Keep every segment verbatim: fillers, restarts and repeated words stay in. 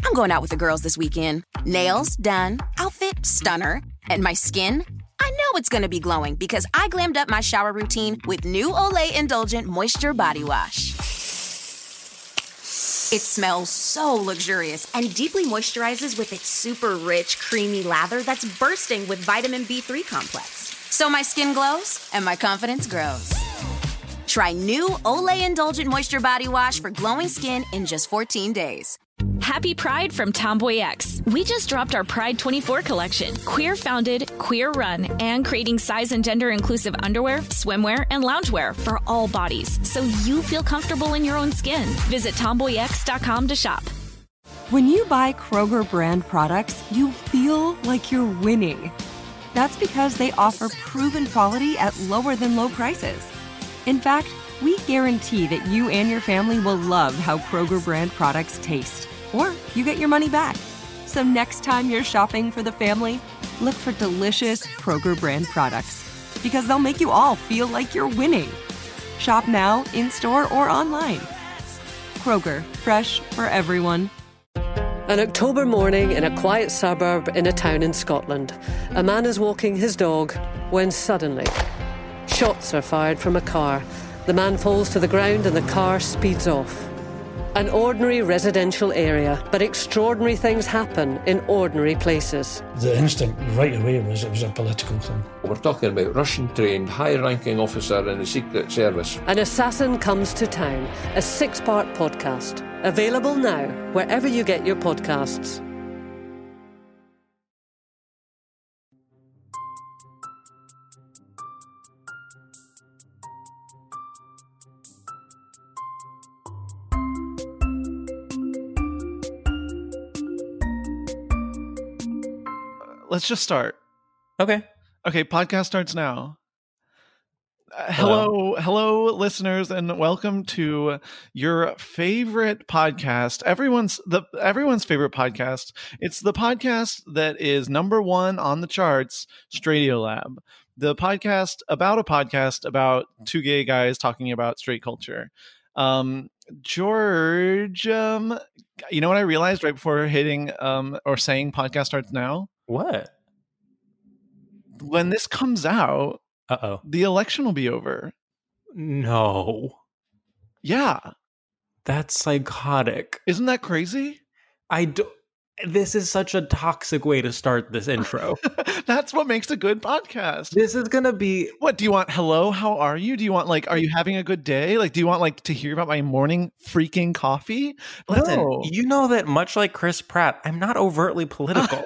I'm going out with the girls this weekend. Nails done, outfit stunner, and my skin? I know it's going to be glowing because I glammed up my shower routine with new Olay Indulgent Moisture Body Wash. It smells so luxurious and deeply moisturizes with its super rich, creamy lather that's bursting with vitamin B three complex. So my skin glows and my confidence grows. Try new Olay Indulgent Moisture Body Wash for glowing skin in just fourteen days. Happy Pride from Tomboy X. We just dropped our Pride twenty-four collection. Queer founded, queer run, and creating size and gender inclusive underwear, swimwear, and loungewear for all bodies so you feel comfortable in your own skin. Visit tomboy x dot com to shop. When you buy Kroger brand products, you feel like you're winning. That's because they offer proven quality at lower than low prices. In fact, we guarantee that you and your family will love how Kroger brand products taste, or you get your money back. So next time you're shopping for the family, look for delicious Kroger brand products, because they'll make you all feel like you're winning. Shop now, in-store, or online. Kroger, fresh for everyone. An October morning in a quiet suburb in a town in Scotland. A man is walking his dog when suddenly shots are fired from a car. The man falls to the ground and the car speeds off. An ordinary residential area, but extraordinary things happen in ordinary places. The instinct right away was it was a political thing. We're talking about Russian-trained, high-ranking officer in the Secret Service. An Assassin Comes to Town, a six-part podcast. Available now, wherever you get your podcasts. Let's just start. Okay. Okay, podcast starts now. Uh, hello, hello, hello, listeners, and welcome to your favorite podcast. Everyone's the everyone's favorite podcast. It's the podcast that is number one on the charts, Stradiolab. The podcast about a podcast about two gay guys talking about straight culture. Um, George, um, you know what I realized right before hitting um or saying podcast starts now? What? When this comes out, uh-oh, the election will be over. No. Yeah. That's psychotic. Isn't that crazy? I do. This is such a toxic way to start this intro. That's what makes a good podcast. This is going to be... What, do you want hello, how are you? Do you want like, are you having a good day? Like, do you want like to hear about my morning freaking coffee? Listen, no. You know that much like Chris Pratt, I'm not overtly political.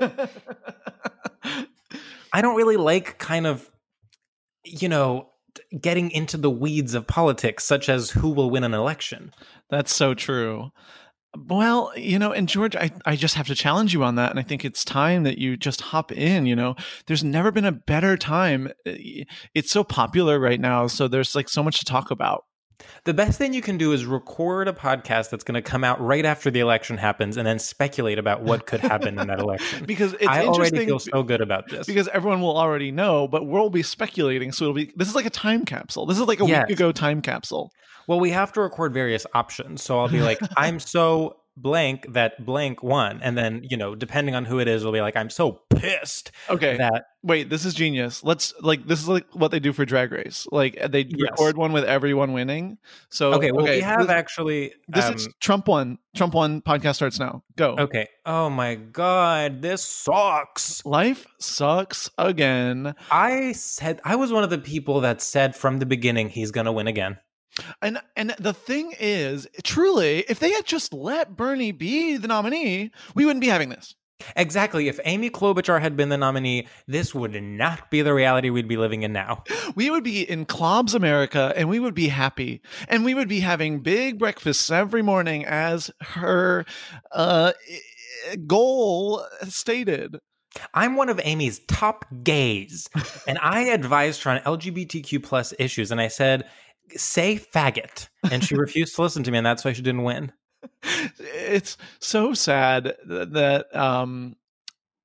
I don't really like kind of, you know, getting into the weeds of politics, such as who will win an election. That's so true. Well, you know, and George, I, I just have to challenge you on that. And I think it's time that you just hop in, you know, there's never been a better time. It's so popular right now. So there's like so much to talk about. The best thing you can do is record a podcast that's going to come out right after the election happens and then speculate about what could happen in that election. Because it's I already interesting feel so good about this. Because everyone will already know, but we'll be speculating. So it'll be, this is like a time capsule. This is like a yes. week ago time capsule. Well, we have to record various options. So I'll be like, I'm so blank that blank won. And then, you know, depending on who it is, we'll be like, I'm so pissed. Okay. That Wait, this is genius. Let's like, this is like what they do for Drag Race. Like they yes. record one with everyone winning. So, okay. Well, okay, we have this, actually. This um, is Trump won. Trump won. Podcast starts now. Go. Okay. Oh my God. This sucks. Life sucks again. I said, I was one of the people that said from the beginning, he's going to win again. And and the thing is, truly, if they had just let Bernie be the nominee, we wouldn't be having this. Exactly. If Amy Klobuchar had been the nominee, this would not be the reality we'd be living in now. We would be in Klobs America, and we would be happy. And we would be having big breakfasts every morning as her uh, goal stated. I'm one of Amy's top gays, and I advised her on L G B T Q plus issues, and I said, say faggot. And she refused to listen to me, and that's why she didn't win. It's so sad that um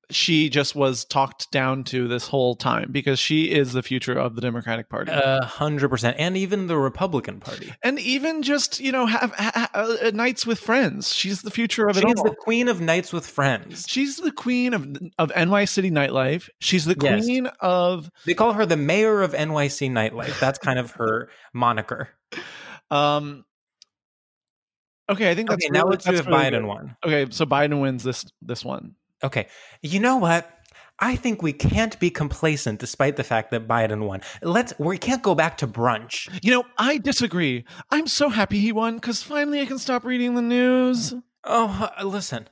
she just was talked down to this whole time because she is the future of the Democratic Party. A hundred percent. And even the Republican Party. And even just, you know, have, ha, uh, nights with friends. She's the future of it She's all. the queen of nights with friends. She's the queen of of N Y City nightlife. She's the Yes. queen of... They call her the mayor of N Y C nightlife. That's kind of her moniker. Um. Okay, I think that's Okay, now really, let's do that's if really Biden good. won. Okay, so Biden wins this this one. Okay. You know what? I think we can't be complacent despite the fact that Biden won. Let's we can't go back to brunch. You know, I disagree. I'm so happy he won because finally I can stop reading the news. Oh, uh, listen.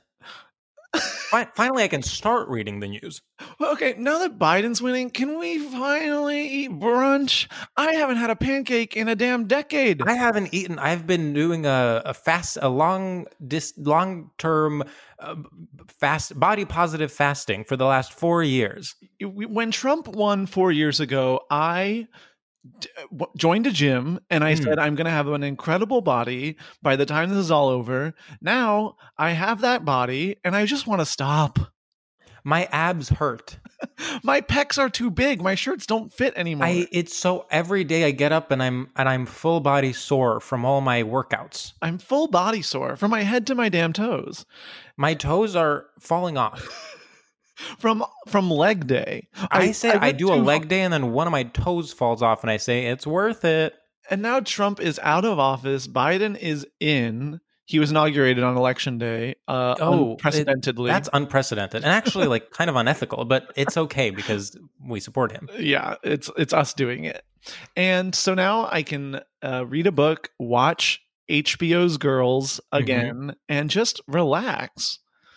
Fi- Finally, I can start reading the news. Well, okay, now that Biden's winning, can we finally eat brunch? I haven't had a pancake in a damn decade. I haven't eaten. I've been doing a, a fast, a long, dis, long term uh, fast, body positive fasting for the last four years. When Trump won four years ago, I d- w- joined a gym and I Mm. said, I'm going to have an incredible body by the time this is all over. Now I have that body and I just want to stop. My abs hurt. My pecs are too big. My shirts don't fit anymore. I it's so every day I get up and I'm and I'm full body sore from all my workouts. I'm full body sore from my head to my damn toes. My toes are falling off. From from leg day. I, say I, went do a too leg hard. day and then one of my toes falls off and I say it's worth it. And now Trump is out of office. Biden is in. He was inaugurated on election day. Uh, Oh, unprecedentedly. it- that's unprecedented and actually like kind of unethical, but it's okay because we support him. Yeah, it's it's us doing it. And so now I can uh, read a book, watch H B O's Girls again, and just relax.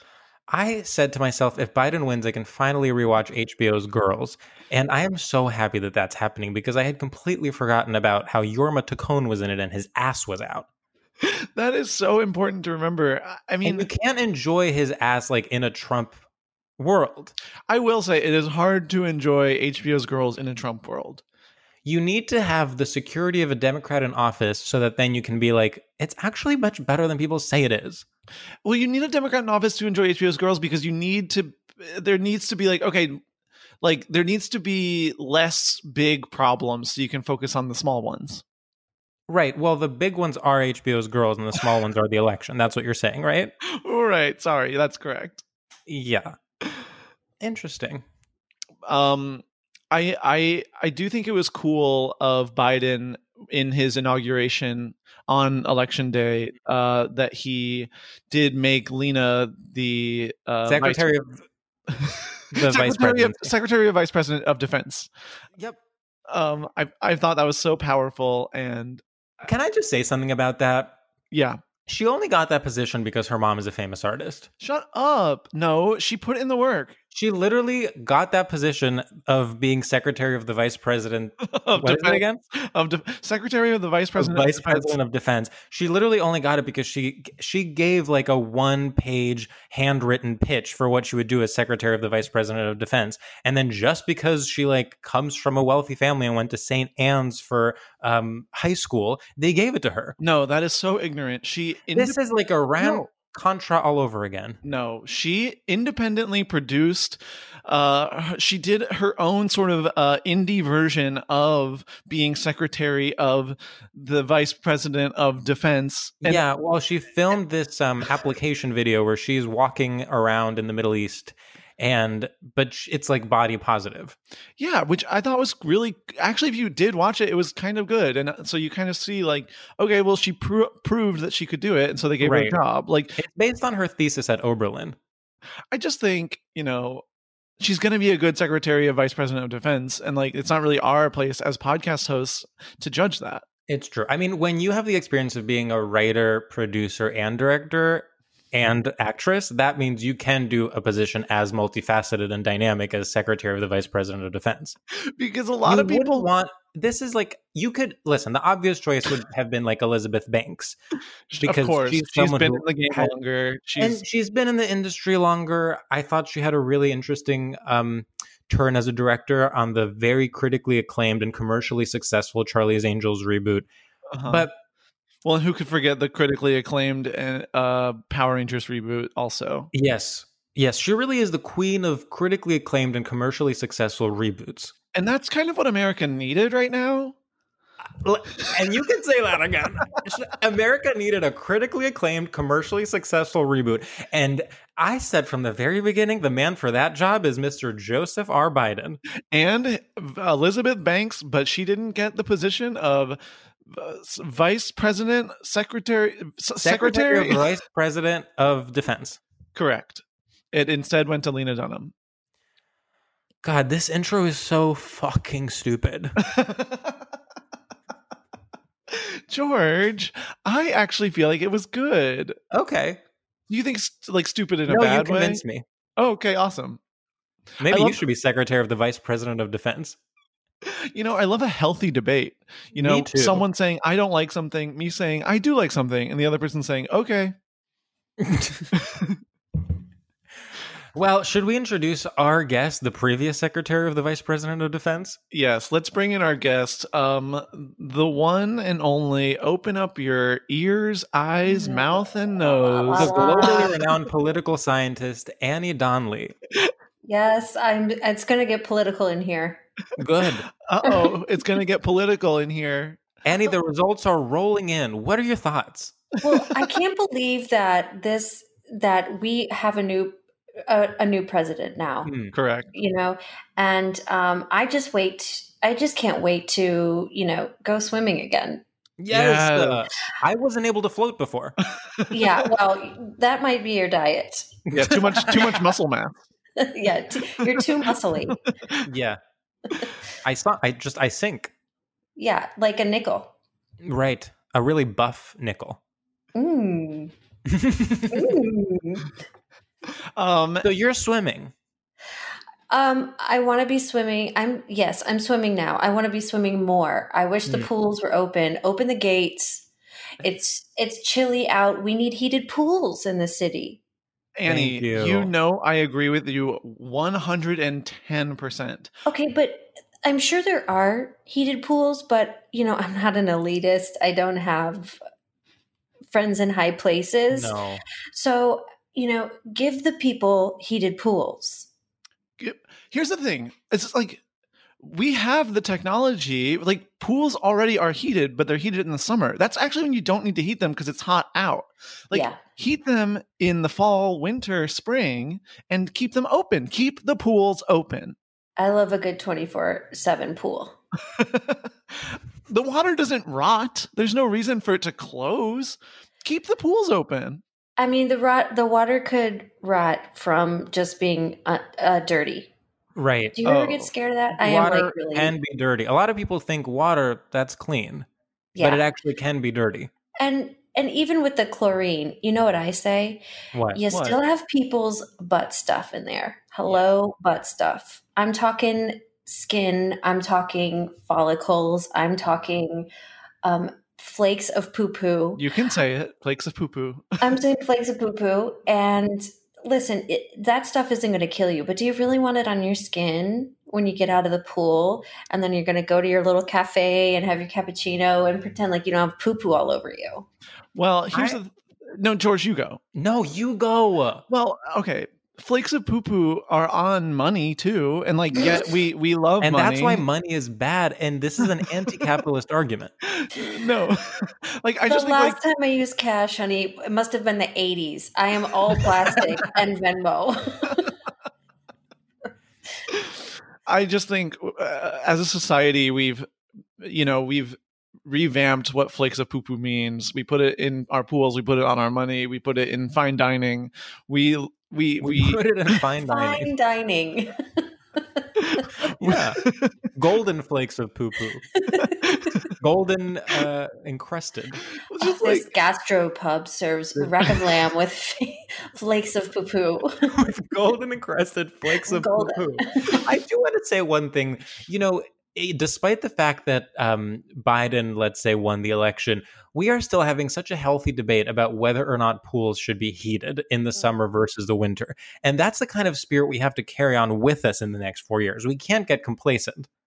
I said to myself, if Biden wins, I can finally rewatch H B O's Girls. And I am so happy that that's happening because I had completely forgotten about how Yorma Tacone was in it and his ass was out. That is so important to remember. I- I mean, And you can't enjoy his ass like in a Trump world. I will say it is hard to enjoy H B O's Girls in a Trump world. You need to have the security of a Democrat in office so that then you can be like, it's actually much better than people say it is. Well, you need a Democrat in office to enjoy H B O's Girls because you need to, there needs to be like, okay, like there needs to be less big problems so you can focus on the small ones. Right. Well, the big ones are H B O's Girls and the small ones are the election. That's what you're saying, right? All right. Sorry. That's correct. Yeah. Interesting. Um, I, I, I do think it was cool of Biden in his inauguration on election day, uh, that he did make Lena the, uh, Secretary vice- of the Vice Secretary of, President. Secretary of Vice President of Defense. Yep. Um, I I thought that was so powerful, and Can I just say something about that? yeah. She only got that position because her mom is a famous artist. Shut up! No, she put in the work. She literally got that position of being Secretary of the Vice President. Of What is it Defense- again? Of de- Secretary of the Vice Of President. Vice of Defense. President of Defense. She literally only got it because she she gave like a one page handwritten pitch for what she would do as Secretary of the Vice President of Defense, and then just because she like comes from a wealthy family and went to Saint Anne's for um, high school, they gave it to her. No, that is so ignorant. She This is like Iran No. Contra all over again. No, she independently produced. Uh, she did her own sort of uh, indie version of being Secretary of the Vice President of Defense. And Yeah, well, she filmed this um, application video where she's walking around in the Middle East, and but sh- it's like body positive. Yeah, which I thought was really actually. If you did watch it, it was kind of good, and uh, so you kind of see like, okay, well, she pro- proved that she could do it, and so they gave her Right. a job. Like, It's based on her thesis at Oberlin. I just think you know she's going to be a good Secretary of Vice President of Defense, and like, it's not really our place as podcast hosts to judge that. It's true. I mean, when you have the experience of being a writer, producer, and director and actress, that means you can do a position as multifaceted and dynamic as Secretary of the Vice President of Defense. Because a lot You of people wouldn't want this is like you could listen. The obvious choice would have been like Elizabeth Banks, because of course she's she's someone been who in the game had- longer. She's and she's been in the industry longer. I thought she had a really interesting um, turn as a director on the very critically acclaimed and commercially successful Charlie's Angels reboot. uh-huh. But well, and who could forget the critically acclaimed and uh, Power Rangers reboot? Also, yes, Yes, she really is the queen of critically acclaimed and commercially successful reboots. And that's kind of what America needed right now. And you can say that again. America needed a critically acclaimed, commercially successful reboot. And I said from the very beginning, the man for that job is Mister Joseph R. Biden. And Elizabeth Banks, but she didn't get the position of Vice President, Secretary, Secretary, Secretary of Vice President of Defense. Correct. It instead went to Lena Dunham. God, this intro is so fucking stupid. George, I actually feel like it was good. Okay. You think st- like stupid in a no, bad you convinced way? me. Oh, okay, awesome. Maybe love- you should be Secretary of the Vice President of Defense. You know, I love a healthy debate. You Me know, too. someone saying, I don't like something, me saying, I do like something, and the other person saying, okay. Well, should we introduce our guest, the previous Secretary of the Vice President of Defense? Yes, let's bring in our guest, um, the one and only. Open up your ears, eyes, mouth, and nose. The globally renowned political scientist, Annie Donnelly. Yes, I'm. It's going to get political in here. Good. Uh-oh, it's going to get political in here. Annie, the results are rolling in. What are your thoughts? Well, I can't believe that this that we have a new a, a new president now. Hmm. Correct. You know, and um, I just wait. I just can't wait to you know go swimming again. Yes, Yes. uh, I wasn't able to float before. Yeah, well, that might be your diet. Yeah, too much, too much muscle mass. Yeah, t- you're too muscly. Yeah, I saw. I just I sink. Yeah, like a nickel. Right, a really buff nickel. Mm. Mm. Um, So you're swimming. Um, I want to be swimming. I'm yes, I'm swimming now. I want to be swimming more. I wish the Mm. pools were open. Open the gates. It's it's chilly out. We need heated pools in the city. Annie, Thank you. you know I agree with you one hundred ten percent. Okay, but I'm sure there are heated pools, but you know, I'm not an elitist. I don't have friends in high places. No. So, you know, give the people heated pools. Here's the thing. It's just like we have the technology, like pools already are heated, but they're heated in the summer. That's actually when you don't need to heat them because it's hot out. Like Yeah. heat them in the fall, winter, spring, and keep them open. Keep the pools open. I love a good twenty-four seven pool. The water doesn't rot. There's no reason for it to close. Keep the pools open. I mean, the rot, the water could rot from just being uh, uh, dirty. Right. Do you ever Oh. get scared of that? I Water am like really, can be dirty. A lot of people think water that's clean, yeah. but it actually can be dirty. and and even with the chlorine, you know what I say? What? You What? still have people's butt stuff in there. Hello, butt stuff. I'm talking skin. I'm talking follicles. I'm talking um, flakes of poo poo. You can say it. Flakes of poo poo. I'm saying flakes of poo poo. And listen, it, that stuff isn't going to kill you, but do you really want it on your skin when you get out of the pool? And then you're going to go to your little cafe and have your cappuccino and pretend like you don't have poo poo all over you. Well, here's I- the no, George, you go. No, you go. Well, okay. Flakes of poo poo are on money too, and like yet we we love And money. that's why money is bad. And this is an anti-capitalist argument. No, like I the just think last like time I used cash, honey, it must have been the eighties. I am all plastic and Venmo. I just think uh, as a society we've you know we've revamped what flakes of poo poo means. We put it in our pools. We put it on our money. We put it in fine dining. We we We we. put it in fine dining. Fine dining. Yeah. Golden flakes of poo poo. Golden uh, encrusted. It's just This like, gastro pub serves rack of lamb with flakes of poo poo. With golden encrusted flakes of poo Golden. poo. I do want to say one thing. You know, eh, despite the fact that um, Biden, let's say, won the election, we are still having such a healthy debate about whether or not pools should be heated in the summer versus the winter. And that's the kind of spirit we have to carry on with us in the next four years. We can't get complacent.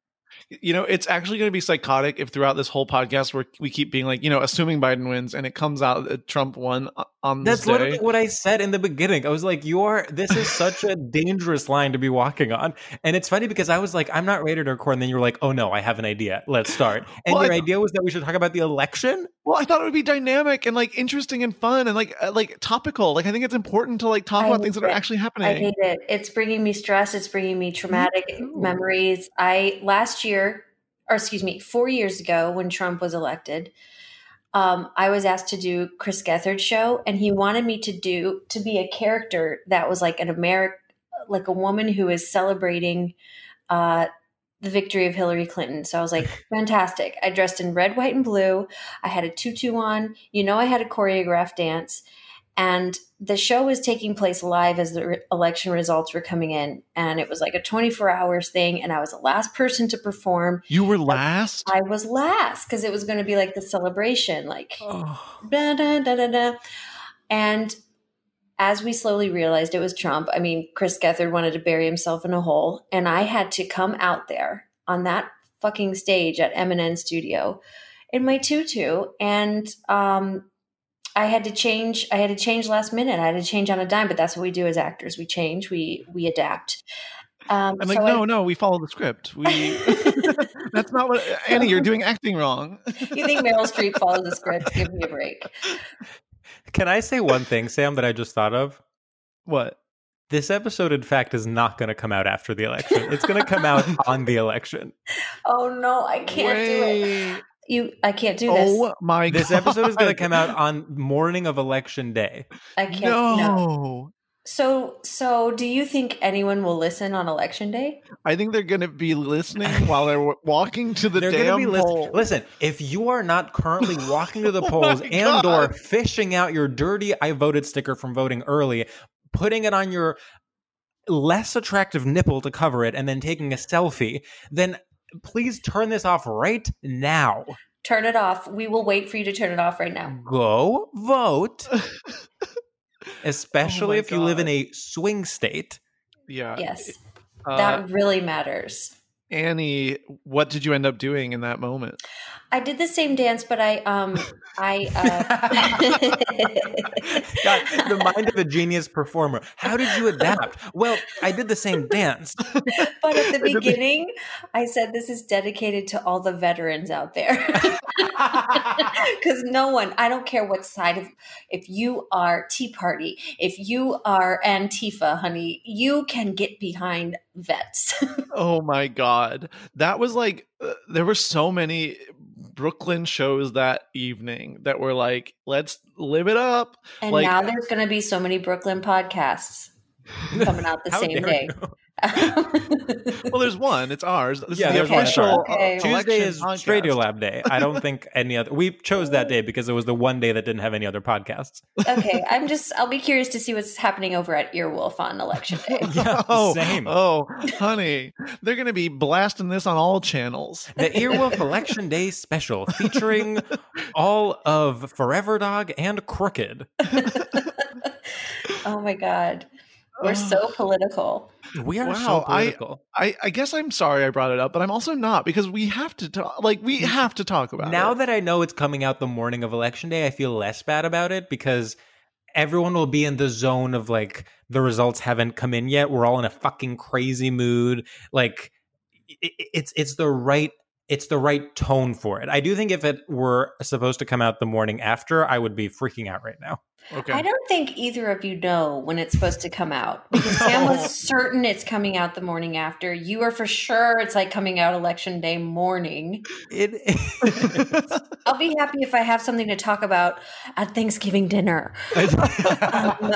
You know, it's actually going to be psychotic if throughout this whole podcast where we keep being like, you know, assuming Biden wins, and it comes out that Trump won on this That's day. literally what I said in the beginning. I was like, you are, this is such a dangerous line to be walking on. And it's funny because I was like, I'm not ready to record. And then you were like, oh no, I have an idea. Let's start. And Well, your I- idea was that we should talk about the election? Well, I thought it would be dynamic and like interesting and fun and like uh, like topical. Like I think it's important to like talk I about hate things that are it. actually I happening. hate it. It's bringing me stress. It's bringing me traumatic too. memories. I last year, or excuse me, four years ago when Trump was elected, um, I was asked to do Chris Gethard's show, and he wanted me to do to be a character that was like an American, like a woman who is celebrating uh, the victory of Hillary Clinton. So I was like, fantastic. I dressed in red, white, and blue. I had a tutu on. You know, I had a choreographed dance. And the show was taking place live as the re- election results were coming in. And it was like a twenty-four hours thing. And I was the last person to perform. You were last? I was last because it was going to be like the celebration, like da, da, da, da, da. And as we slowly realized it was Trump, I mean, Chris Gethard wanted to bury himself in a hole. And I had to come out there on that fucking stage at M and N Studio in my tutu. And um, I had to change. I had to change last minute. I had to change on a dime, but that's what we do as actors. We change, we, we adapt. Um, I'm like, so no, I- no, we follow the script. We That's not what Annie, you're doing acting wrong. You think Meryl Streep follows the script? Give me a break. Can I say one thing, Sam, that I just thought of? What? This episode, in fact, is not going to come out after the election. It's going to come out on the election. Oh no, I can't do it. Wait. You, I can't do this. Oh my This god. episode is going to come out on morning of election day. I can't. No. No. So, so do you think anyone will listen on election day? I think they're going to be listening while they're w- walking to the They're going to damn be listening. poll. Listen, if you are not currently walking to the Oh polls my and or God. fishing out your dirty I voted sticker from voting early, putting it on your less attractive nipple to cover it, and then taking a selfie, then please turn this off right now. Turn it off. We will wait for you to turn it off right now. Go vote. Especially Oh my if you live in God. a swing state. Yeah. Yes, Uh, that really matters. Annie, what did you end up doing in that moment? I did the same dance, but I, um, I, uh, God, the mind of a genius performer. How did you adapt? Well, I did the same dance. but at the beginning, I said this is dedicated to all the veterans out there. Because no one, I don't care what side of, if you are Tea Party, if you are Antifa, honey, you can get behind vets. Oh my god. That was like uh, there were so many Brooklyn shows that evening that were like, let's live it up. And Like- now there's going to be so many Brooklyn podcasts coming out the How same dare day. you. Well, there's one. It's ours. This Yeah, is the there's one. official Okay. uh, Tuesday election is podcast. Radiolab Day. I don't think any other. We chose that day because it was the one day that didn't have any other podcasts. Okay, I'm just, I'll be curious to see what's happening over at Earwolf on election day. Yeah, oh, same. oh, honey, they're going to be blasting this on all channels. The Earwolf Election Day special featuring all of Forever Dog and Crooked. Oh my God. We're so political. We are Wow, so I- political. I, I guess I'm sorry I brought it up, but I'm also not because we have to talk. Like we have to talk about Now it. that I know it's coming out the morning of election day, I feel less bad about it because everyone will be in the zone of like the results haven't come in yet. We're all in a fucking crazy mood. Like it, it's it's the right it's the right tone for it. I do think if it were supposed to come out the morning after, I would be freaking out right now. Okay. I don't think either of you know when it's supposed to come out because Sam was certain it's coming out the morning after. You are for sure it's like coming out election day morning. It I'll be happy if I have something to talk about at Thanksgiving dinner. Um,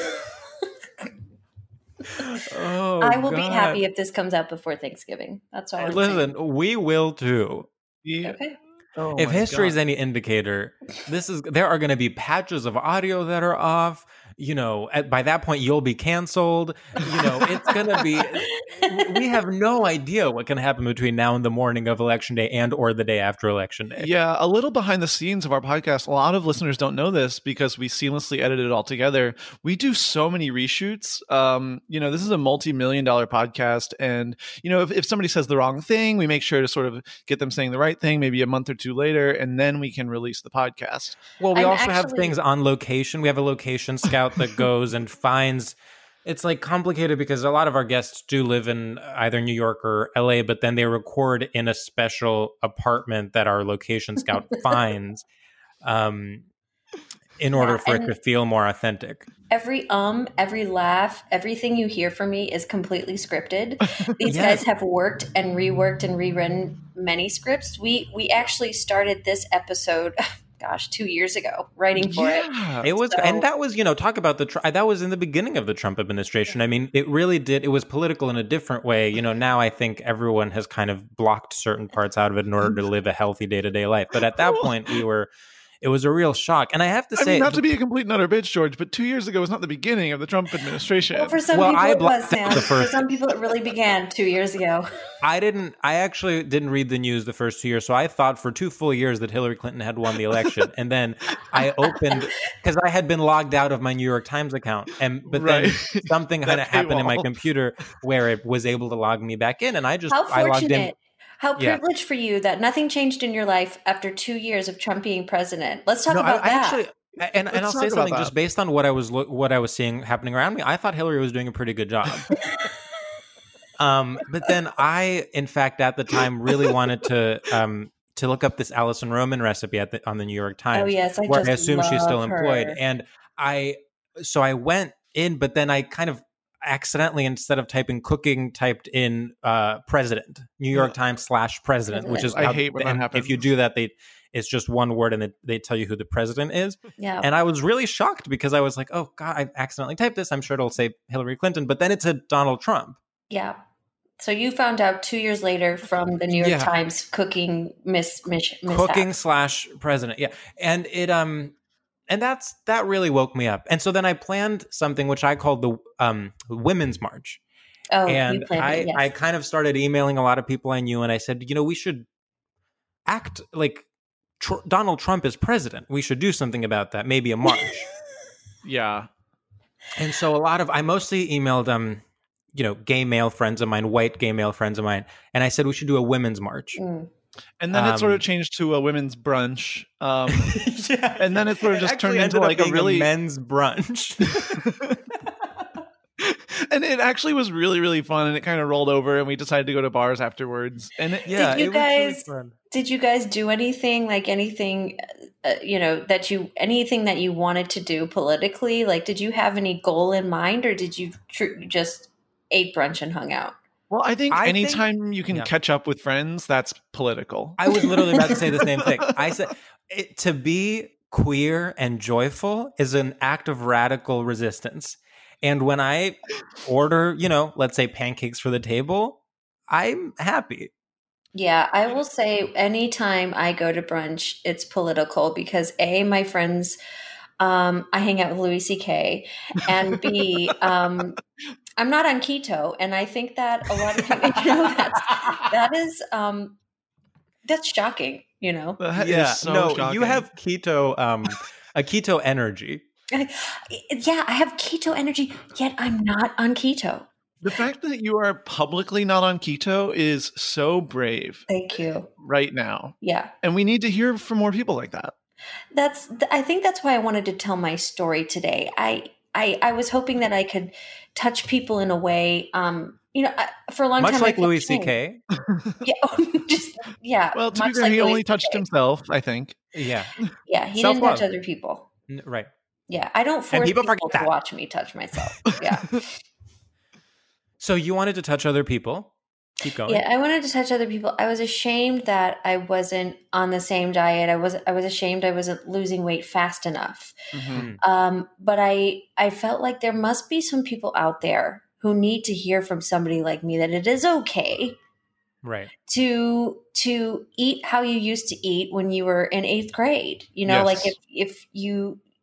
Oh, I will be God. happy if this comes out before Thanksgiving. That's all I'm saying. Listen, we will too. Yeah. Okay. Oh If my history is God. any indicator, this is there are going to be patches of audio that are off. you know, at, by that point you'll be canceled. You know, it's going to be, we have no idea what can happen between now and the morning of election day and or the day after election day. Yeah, a little behind the scenes of our podcast. A lot of listeners don't know this because we seamlessly edit it all together. We do so many reshoots. Um, you know, this is a multi-million dollar podcast. And, you know, if, if somebody says the wrong thing, we make sure to sort of get them saying the right thing, maybe a month or two later, and then we can release the podcast. Well, we I'm also actually- have things on location. We have a location scout that goes and finds. It's like complicated because a lot of our guests do live in either New York or L A, but then they record in a special apartment that our location scout finds um, in order Yeah, for it and- to feel more authentic. Every um, every laugh, everything you hear from me is completely scripted. These Yes. guys have worked and reworked and rewritten many scripts. We we actually started this episode, gosh, two years ago, writing for it. Yeah. It was, So- and that was, you know, talk about the, Tr- that was in the beginning of the Trump administration. I mean, it really did, it was political in a different way. You know, now I think everyone has kind of blocked certain parts out of it in order to live a healthy day-to-day life. But at that point, we were, it was a real shock. And I have to I say, mean, not to be a complete and utter bitch, George, but two years ago was not the beginning of the Trump administration. Well, for some Well, people I it was, blocked Sam. the For first- some people it really began two years ago. I didn't, I actually didn't read the news the first two years. So I thought for two full years that Hillary Clinton had won the election. And then I opened, because I had been logged out of my New York Times account. And, but Right. then something That kind of happened in my paywall. computer where it was able to log me back in. And I just, How I logged in. fortunate. How Yeah. privileged for you that nothing changed in your life after two years of Trump being president. Let's talk No, about I, I that. actually, and, and Let's I'll talk say about something that. just based on what I was lo- what I was seeing happening around me. I thought Hillary was doing a pretty good job. um, but then I, in fact, at the time, really wanted to um, to look up this Alison Roman recipe at the, on the New York Times. Oh, yes, I where just I assume she's still love employed, her. and I so I went in, but then I kind of accidentally, instead of typing cooking, typed in uh, president, New York Times slash president, which is I how- hate when that and happens. If you do that, they it's just one word and they, they tell you who the president is. Yeah. And I was really shocked because I was like, oh God, I accidentally typed this. I'm sure it'll say Hillary Clinton, but then it said Donald Trump. Yeah. So you found out two years later from the New York Yeah. Times cooking miss, miss mishap. Cooking slash president. Yeah. And it, um, and that's, that really woke me up. And so then I planned something which I called the um, Women's March. Oh, and you planned I, it, yes. I kind of started emailing a lot of people I knew, and I said, you know, we should act like tr- Donald Trump is president. We should do something about that. Maybe a march. Yeah. And so a lot of, I mostly emailed, um, you know, gay male friends of mine, white gay male friends of mine. And I said, we should do a women's march. Mm. And then it sort Um, of changed to a women's brunch. Um, yeah. and then it sort of just actually turned into ended up like a being really men's brunch. and it actually was really, really fun. And it kind of rolled over and we decided to go to bars afterwards. And it, yeah, Did you it was really guys- fun. Did you guys do anything like anything, uh, you know, that you anything that you wanted to do politically? Like, did you have any goal in mind, or did you tr- just ate brunch and hung out? well, I think I think- anytime you can Yeah. catch up with friends, that's political. I was literally about to say the same thing. I said it, to be queer and joyful is an act of radical resistance. And when I order, you know, let's say pancakes for the table, I'm happy. Yeah, I will say anytime I go to brunch, it's political because A, my friends, um, I hang out with Louis C K, and B, um, I'm not on keto, and I think that a lot of people, you know, that's, that is, um, that's shocking, you know? That is yeah, so no, shocking. you have keto, um, a keto energy. Yeah, I have keto energy, yet I'm not on keto. The fact that you are publicly not on keto is so brave Thank you. right now. Yeah. And we need to hear from more people like that. That's I think that's why I wanted to tell my story today. I I, I was hoping that I could touch people in a way, um, you know, I, for a long Much time. like I kept Louis saying- C K. Yeah, just yeah. Well, to be much fair, like he only Louis touched C K. himself, I think. Yeah, Yeah, he didn't Self-love. touch other people. N- right. Yeah, I don't force people people, forget to that. watch me touch myself. Yeah, So you wanted to touch other people. Keep going. yeah. I wanted to touch other people. I was ashamed that I wasn't on the same diet. I was. I was ashamed I wasn't losing weight fast enough. Mm. Um, but I, I felt like there must be some people out there who need to hear from somebody like me that it is okay Right. to to eat how you used to eat when you were in eighth grade. You know, Yes. like if if you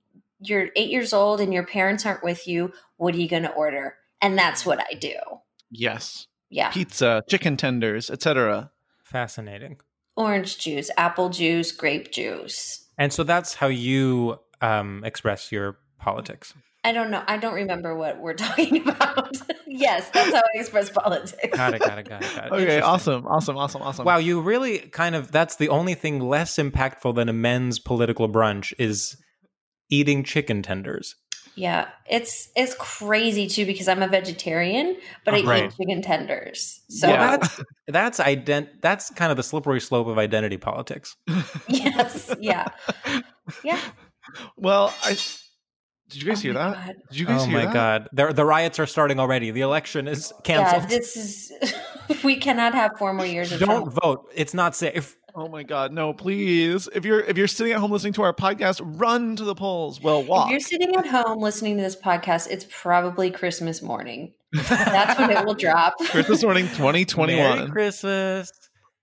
you're eight years old and your parents aren't with you, what are you going to order? And that's what I do. Yes. Yeah. Pizza, chicken tenders, et cetera. Fascinating. Orange juice, apple juice, grape juice. And so that's how you um, express your politics. I don't know. I don't remember what we're talking about. Yes, that's how I express politics. Got it, got it, got it, got it. Okay, awesome, awesome, awesome, awesome. Wow, you really kind of, that's the only thing less impactful than a men's political brunch is eating chicken tenders. Yeah, it's it's crazy too because I'm a vegetarian, but I Right. eat chicken tenders. So Well, that's that's ident- That's kind of the slippery slope of identity politics. yes, yeah, yeah. Well, I did you guys Oh hear my that? God. Did you guys Oh hear my that? god, the the riots are starting already. The election is Yeah, canceled. this is we cannot have four more years of Don't Trump. vote. It's not safe. Oh my God, no! Please, if you're if you're sitting at home listening to our podcast, run to the polls. Well, walk. If you're sitting at home listening to this podcast, it's probably Christmas morning. That's when it will drop. Christmas morning, twenty twenty-one. Merry Christmas.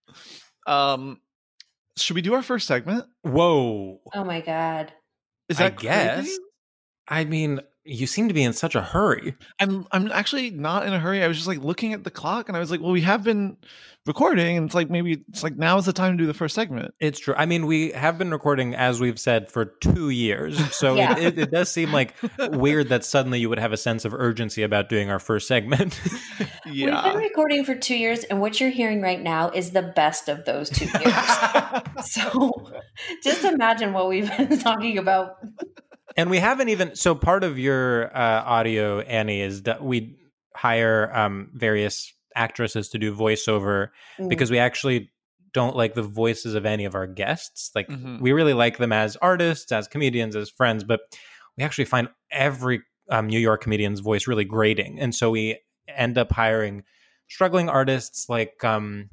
Um, should we do our first segment? Whoa. Oh my God. Is that I guess. crazy? I mean, you seem to be in such a hurry. I'm I'm actually not in a hurry. I was just like looking at the clock, and I was like, well, we have been recording, and it's like maybe it's like now is the time to do the first segment. It's true. I mean, we have been recording, as we've said, for two years. So Yeah. it, it, it does seem like weird that suddenly you would have a sense of urgency about doing our first segment. We've been Yeah. recording for two years, and what you're hearing right now is the best of those two years. So just imagine what we've been talking about. And we haven't even, so part of your uh, audio, Annie, is that we hire um, various actresses to do voiceover Mm. because we actually don't like the voices of any of our guests. Like Mhm. we really like them as artists, as comedians, as friends, but we actually find every um, New York comedian's voice really grating. And so we end up hiring struggling artists like um,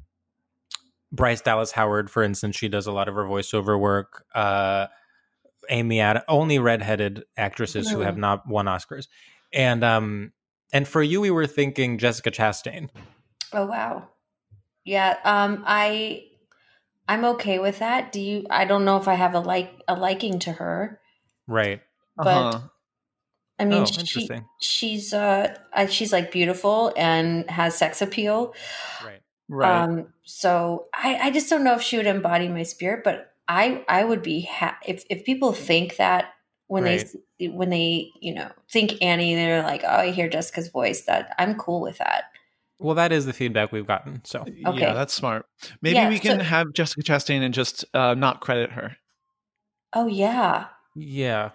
Bryce Dallas Howard, for instance. She does a lot of her voiceover work. Uh, Amy Adams, only redheaded actresses who Mm. have not won Oscars. And um, and for you, we were thinking Jessica Chastain. Oh wow. Yeah, um I I'm okay with that. Do you I don't know if I have a like a liking to her, Right. but Uh-huh. I mean Oh, she interesting. she's uh I, she's like beautiful and has sex appeal. Right. Right. Um so I I just don't know if she would embody my spirit, but I I would be ha- if if people think that when Right. they when they, you know, think Annie, they're like, "Oh, I hear Jessica's voice." That I'm cool with that. Well, that is the feedback we've gotten. So Okay. Yeah, that's smart. Maybe Yeah, we can so- have Jessica Chastain and just uh, not credit her. Oh yeah. yeah.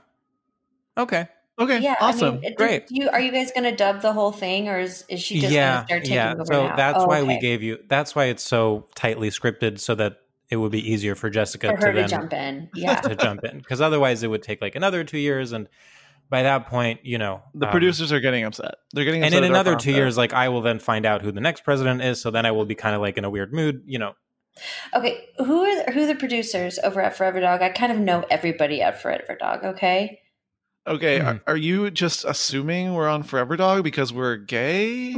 Okay. Okay, Yeah, awesome. I mean, Great. Do you, are you guys going to dub the whole thing, or is, is she just yeah. going to start taking Yeah. over So now? that's Oh, why we okay. gave you. That's why it's so tightly scripted, so that it would be easier for Jessica for her to to then jump in. Yeah, to jump in, because otherwise it would take like another two years, and by that point, you know, the um, producers are getting upset. They're getting and upset in at our another two process. years, like I will then find out who the next president is. So then I will be kind of like in a weird mood, you know. Okay, who are the, who are the producers over at Forever Dog? I kind of know everybody at Forever Dog. Okay. Okay, Mhm. are, are you just assuming we're on Forever Dog because we're gay?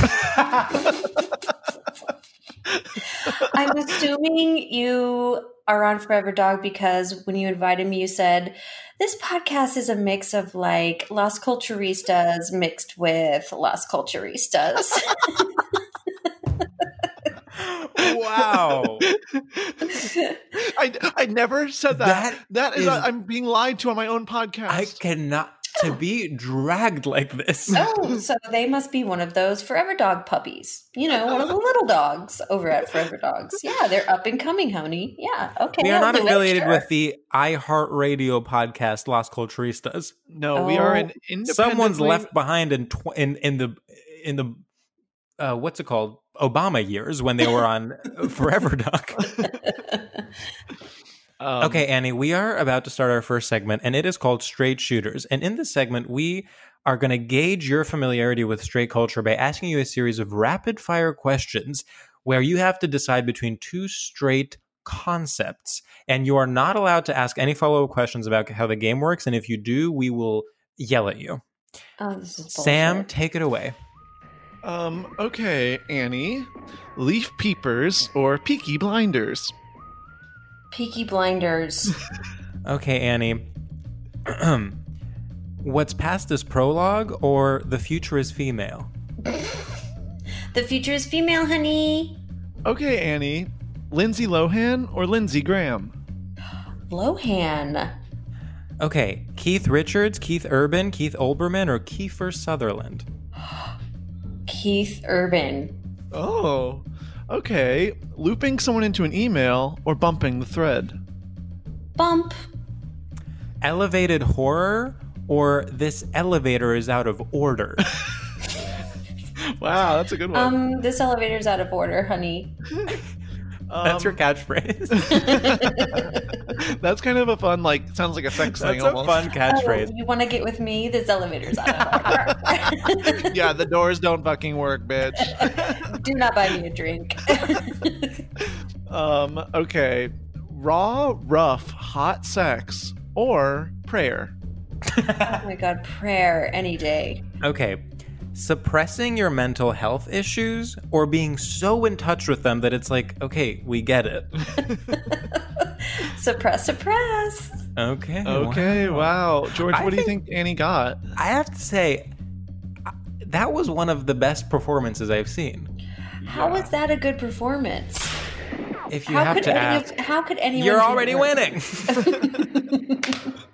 I'm assuming you are on Forever Dog because when you invited me, you said this podcast is a mix of like Las Culturistas mixed with Las Culturistas. Wow. I, I never said that. That that is, is- I'm being lied to on my own podcast. I cannot to be dragged like this. Oh, so they must be one of those Forever Dog puppies. You know, one of the little dogs over at Forever Dogs. Yeah, they're up and coming, honey. Yeah, okay. We are I'll not do it, affiliated sure. with the iHeartRadio podcast Las Culturistas. no, we are Oh. an independent. Someone's left behind in tw- in in the in the uh, what's it called? Obama years when they were on Forever Dog. Um, Okay, Annie, we are about to start our first segment, and it is called Straight Shooters. And in this segment, we are going to gauge your familiarity with straight culture by asking you a series of rapid fire questions where you have to decide between two straight concepts. And you are not allowed to ask any follow up questions about how the game works. And if you do, we will yell at you. Oh, this is Sam, bullshit. take it away. Um. Okay, Annie. Leaf Peepers or Peaky Blinders? Peaky Blinders. Okay, Annie. What's past is prologue, or the future is female? The future is female, honey. Okay, Annie. Lindsay Lohan or Lindsey Graham? Lohan. Okay, Keith Richards, Keith Urban, Keith Olbermann, or Kiefer Sutherland? Keith Urban. Oh, okay. Looping someone into an email or bumping the thread? Bump. Elevated horror, or this elevator is out of order? Wow, that's a good one. Um, this elevator's out of order, honey. Um, That's your catchphrase. That's kind of a fun, like, sounds like a sex That's thing a almost. fun catchphrase. Oh, you want to get with me? This elevator's out of order. Yeah, the doors don't fucking work, bitch. Do not buy me a drink. um, okay. Raw, rough, hot sex or prayer? Oh my god, prayer any day. Okay. Suppressing your mental health issues, or being so in touch with them that it's like, okay, we get it. Suppress, suppress. Okay. Okay, wow. George, I what do you think- think Annie got? I have to say, that was one of the best performances I've seen. How was that a good performance? If you how have could to any ask, of, how could anyone you're do already that? winning.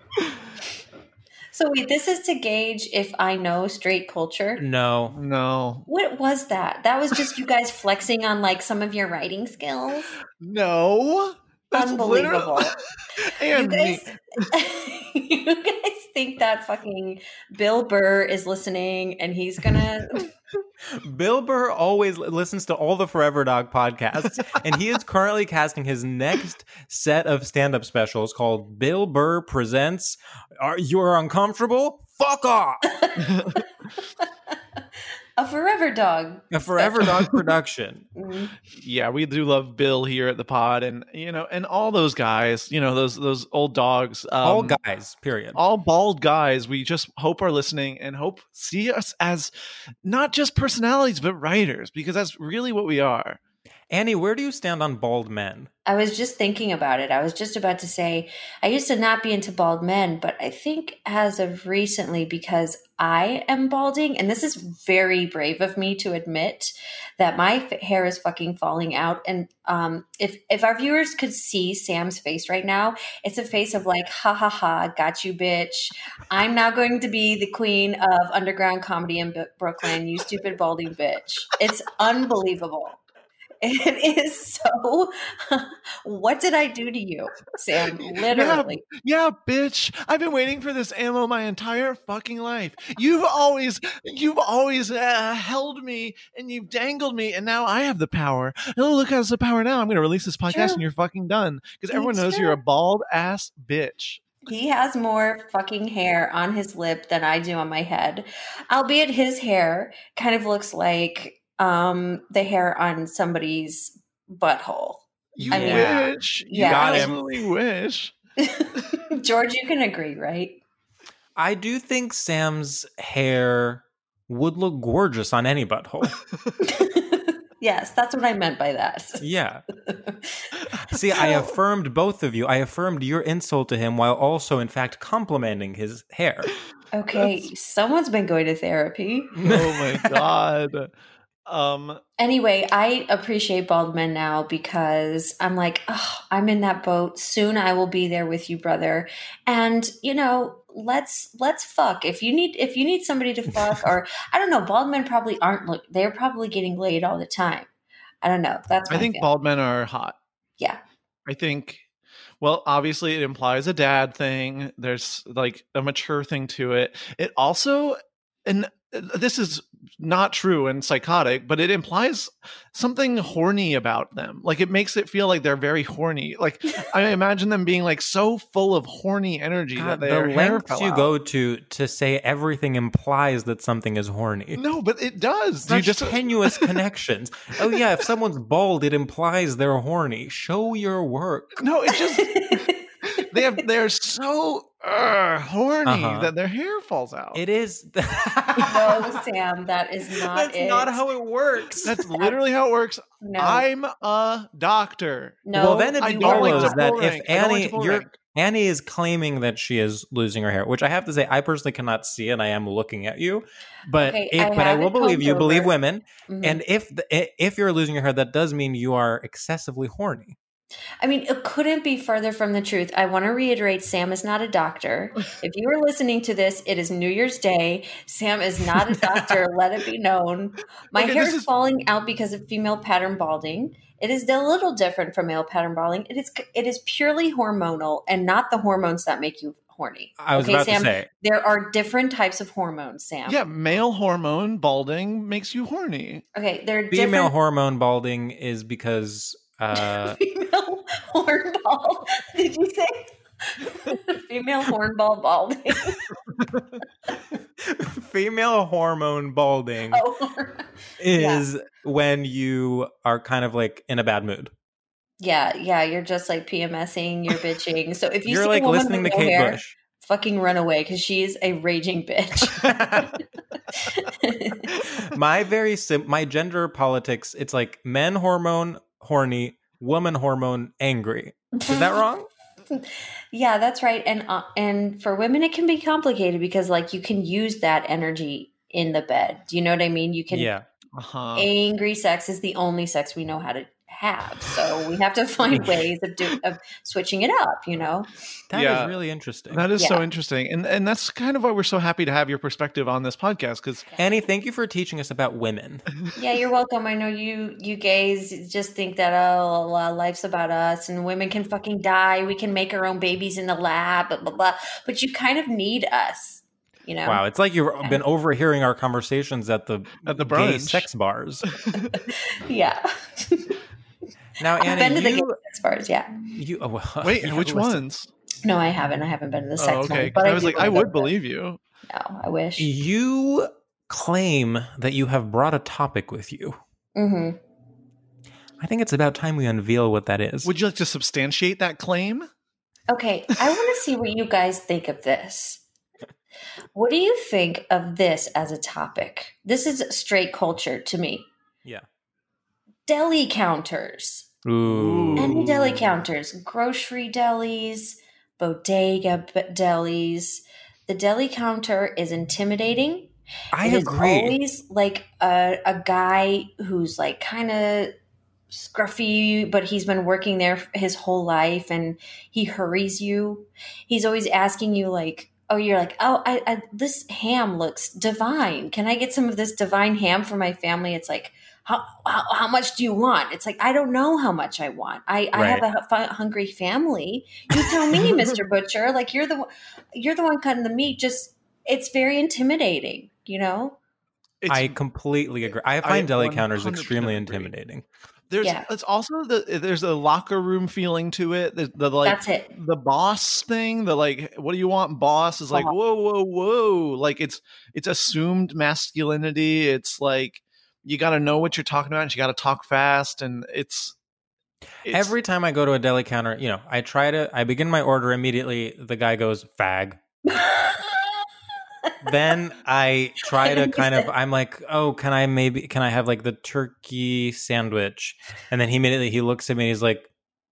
So wait, this is to gauge if I know straight culture? No. No. What was that? That was just you guys flexing on like some of your writing skills? No. That's Unbelievable. And you guys, you guys think that fucking Bill Burr is listening and he's gonna Bill Burr always li- listens to all the Forever Dog podcasts, and he is currently casting his next set of stand-up specials called Bill Burr Presents Are You're Uncomfortable? Fuck off! a forever dog. A Forever Dog production. Mhm. Yeah, we do love Bill here at the pod, and you know, and all those guys, you know, those those old dogs, um, all guys, period. all bald guys. We just hope are listening and hope see us as not just personalities but writers, because that's really what we are. Annie, where do you stand on bald men? I was just thinking about it. I was just about to say, I used to not be into bald men, but I think as of recently, because I am balding, and this is very brave of me to admit that my f- hair is fucking falling out. And um, if if our viewers could see Sam's face right now, it's a face of like, ha ha ha, got you, bitch. I'm now going to be the queen of underground comedy in B- Brooklyn, you stupid balding bitch. It's unbelievable. It is so. What did I do to you, Sam? Literally. Yeah, yeah, bitch. I've been waiting for this ammo my entire fucking life. You've always, you've always uh, held me and you've dangled me, and now I have the power. Oh, look, has the power now. I'm going to release this podcast, True. and you're fucking done because Me everyone knows too. you're a bald ass bitch. He has more fucking hair on his lip than I do on my head, albeit his hair kind of looks like um, the hair on somebody's butthole. You I mean, wish. You yeah. got him. absolutely wish. George, you can agree, right? I do think Sam's hair would look gorgeous on any butthole. Yes, that's what I meant by that. Yeah. See, I affirmed both of you. I affirmed your insult to him while also, in fact, complimenting his hair. Okay, someone's been going to therapy. Oh my god. Um. Anyway, I appreciate bald men now because I'm like, oh, I'm in that boat. Soon I will be there with you, brother. And you know, let's let's fuck. If you need if you need somebody to fuck, or I don't know, bald men probably aren't look. They're probably getting laid all the time. I don't know. That's my I think feeling. bald men are hot. Yeah. I think, well, obviously it implies a dad thing. There's like a mature thing to it. It also, and this is not true and psychotic, but it implies something horny about them. Like it makes it feel like they're very horny. Like I imagine them being like so full of horny energy God, that their the hair lengths fell you out. go to to say everything implies that something is horny. No, but it does. Such You just tenuous connections. Oh yeah, if someone's bald, it implies they're horny. Show your work. no, it just they have they're so uh, horny Uh-huh. that their hair falls out. It is. No, Sam, that is not That's it. not how it works. That's literally how it works. No. I'm a doctor. No. Well, then it I don't like follows to that pull if rank. I don't like Annie, to pull you're rank. Annie is claiming that she is losing her hair, which I have to say, I personally cannot see, and I am looking at you. But Okay, if, I but I have will it believe combed you. Believe over. women. Mhm. And if the, if you're losing your hair, that does mean you are excessively horny. I mean, it couldn't be further from the truth. I want to reiterate, Sam is not a doctor. If you are listening to this, it is New Year's Day. Sam is not a doctor. Let it be known. My Okay, hair this is is- falling out because of female pattern balding. It is a little different from male pattern balding. It is it is purely hormonal and not the hormones that make you horny. I was okay, about Sam, to say. there are different types of hormones, Sam. Yeah, male hormone balding makes you horny. Okay, they're Female different. hormone balding is because uh, Female hornball. Did you say female hornball balding? female hormone balding Oh, is when you are kind of like in a bad mood. yeah, yeah. You're just like PMSing, you're bitching. So if you You're see like a woman listening to with no Kate hair, Bush. fucking run away because she is a raging bitch. my very sim- my gender politics, it's like men hormone horny, woman hormone angry. Is that wrong? Yeah, that's right. And uh, and for women, it can be complicated because like you can use that energy in the bed. Do you know what I mean? You can. Yeah. Uh-huh. Angry sex is the only sex we know how to have, so we have to find ways of do, of switching it up. You know. That Yeah. is really interesting. That is Yeah. so interesting. And and that's kind of why we're so happy to have your perspective on this podcast, because Annie, thank you for teaching us about women. Yeah, you're welcome. I know you you gays just think that oh, la- life's about us and women can fucking die. We can make our own babies in the lab, blah blah blah. But you kind of need us, you know. Wow, it's like you've been overhearing our conversations at the At the gay brunch. sex bars. Yeah. Now, I've Annie, been to the you, gay sex bars. Yeah. you oh, well, wait, yeah, which listen. ones? No, I haven't. I haven't been to the sex Oh, okay. one, 'cause but I was do like, wanna I go would to it. believe you. No, I wish. You claim that you have brought a topic with you. Mm-hmm. I think it's about time we unveil what that is. Would you like to substantiate that claim? Okay, I want to see what you guys think of this. What do you think of this as a topic? This is straight culture to me. Yeah. Deli counters. Ooh. Any deli counters, grocery delis, bodega b- delis. The deli counter is intimidating. I It is agree. always like a, a guy who's like kind of scruffy, but he's been working there his whole life and he hurries you. He's always asking you like, oh, you're like, oh, I, I, this ham looks divine. Can I get some of this divine ham for my family? It's like, how, how, how much do you want? It's like, I don't know how much I want. I, I have Right. a hu- hungry family. You tell me, Mister Butcher, like you're the, one- you're the one cutting the meat. Just, it's very intimidating, you know? It's, I completely agree. I I find deli one counters hundred percent extremely agree. intimidating. there's Yeah. it's also the there's a locker room feeling to it. The, the like That's it. the boss thing, the like, what do you want, boss? Is like, Boss. whoa, whoa, whoa. Like it's it's assumed masculinity. It's like you got to know what you're talking about, and you got to talk fast, and it's, it's Every time I go to a deli counter, you know, I try to, I begin my order immediately. The guy goes, fag. Then I try to kind of, I'm like, oh, can I maybe, can I have like the turkey sandwich? And then he immediately, he looks at me and he's like,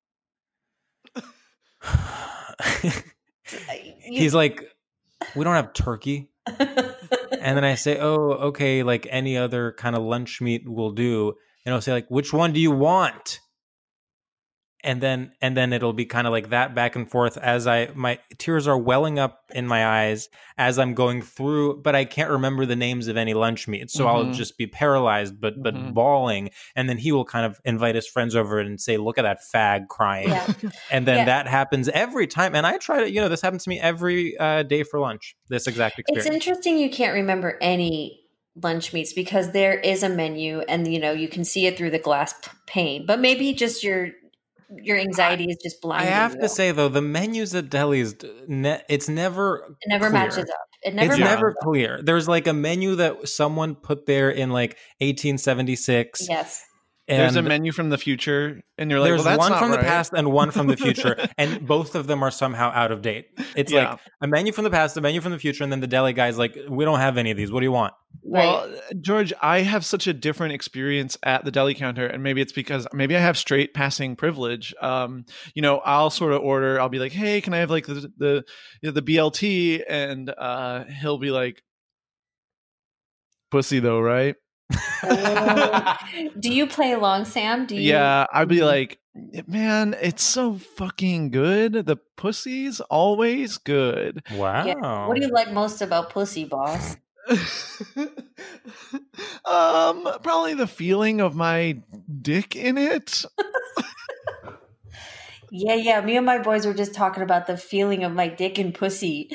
he's like, we don't have turkey. And then I say, oh, okay, like any other kind of lunch meat will do. And I'll say like, which one do you want? And then and then it'll be kind of like that back and forth as I my tears are welling up in my eyes as I'm going through, but I can't remember the names of any lunch meats. So I'll Mhm. just be paralyzed but but Mhm. bawling. And then he will kind of invite his friends over and say, look at that fag crying. Yeah. And then Yeah. that happens every time. And I try to, you know, this happens to me every uh, day for lunch, this exact experience. It's interesting you can't remember any lunch meats because there is a menu and you know you can see it through the glass p- pane, but maybe just your your anxiety is just I blinding have you. to say though, the menus at delis, ne- it's never it never clear. matches up. It never It's matches never up. clear. There's like a menu that someone put there in like eighteen seventy-six, Yes. And there's a menu from the future, and you're like, there's well, that's one not from right. the past and one from the future, and both of them are somehow out of date. It's Yeah. like a menu from the past, a menu from the future, and then the deli guy's like, we don't have any of these. What do you want? Well, George, I have such a different experience at the deli counter, and maybe it's because maybe I have straight passing privilege. Um, you know, I'll sort of order. I'll be like, "Hey, can I have like the the you know, the B L T?" And uh, he'll be like, "Pussy though, right?" Oh. Do you play along, Sam? Do you? Yeah, I'd be like, "Man, it's so fucking good. The pussy's always good." Wow. Yeah. What do you like most about pussy, boss? um, probably the feeling of my dick in it. Yeah, yeah. Me and my boys were just talking about the feeling of my dick and pussy.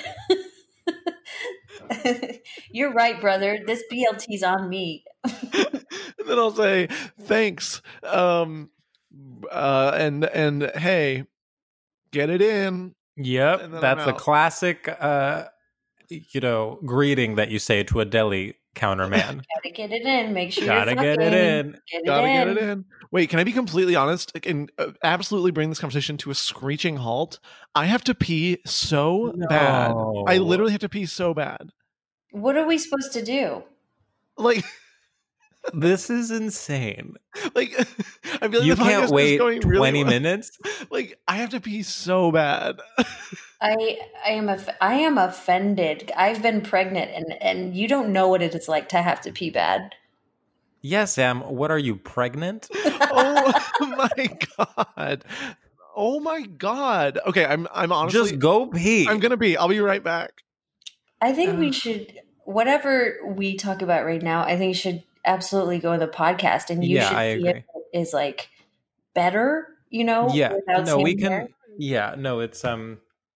You're right, brother. This B L T's on me. And then I'll say thanks, um, uh, and and hey, get it in. Yep, And then that's I'm a out. classic, uh, you know, greeting that you say to a deli counter man. Gotta get it in. Make sure Gotta you're get it fucking. in. Get it Gotta in. get it in. Wait, can I be completely honest and uh, absolutely bring this conversation to a screeching halt? I have to pee so bad. I No. literally have to pee so bad. What are we supposed to do? Like, This is insane. like I feel like You the podcast can't is wait going really twenty well. minutes. Like, I have to pee so bad. I I am aff- I am offended. I've been pregnant, and and you don't know what it is like to have to pee bad. Yeah, Sam, what are you, pregnant? Oh my god. Oh my god. Okay, I'm I'm honestly Just go pee. I'm gonna pee. I'll be right back. I think we should, whatever we talk about right now, I think should absolutely go in the podcast, and you Yeah, should I see if agree. it is like better, you know, Yeah, without no, we Sam can. there. Yeah, no, it's um.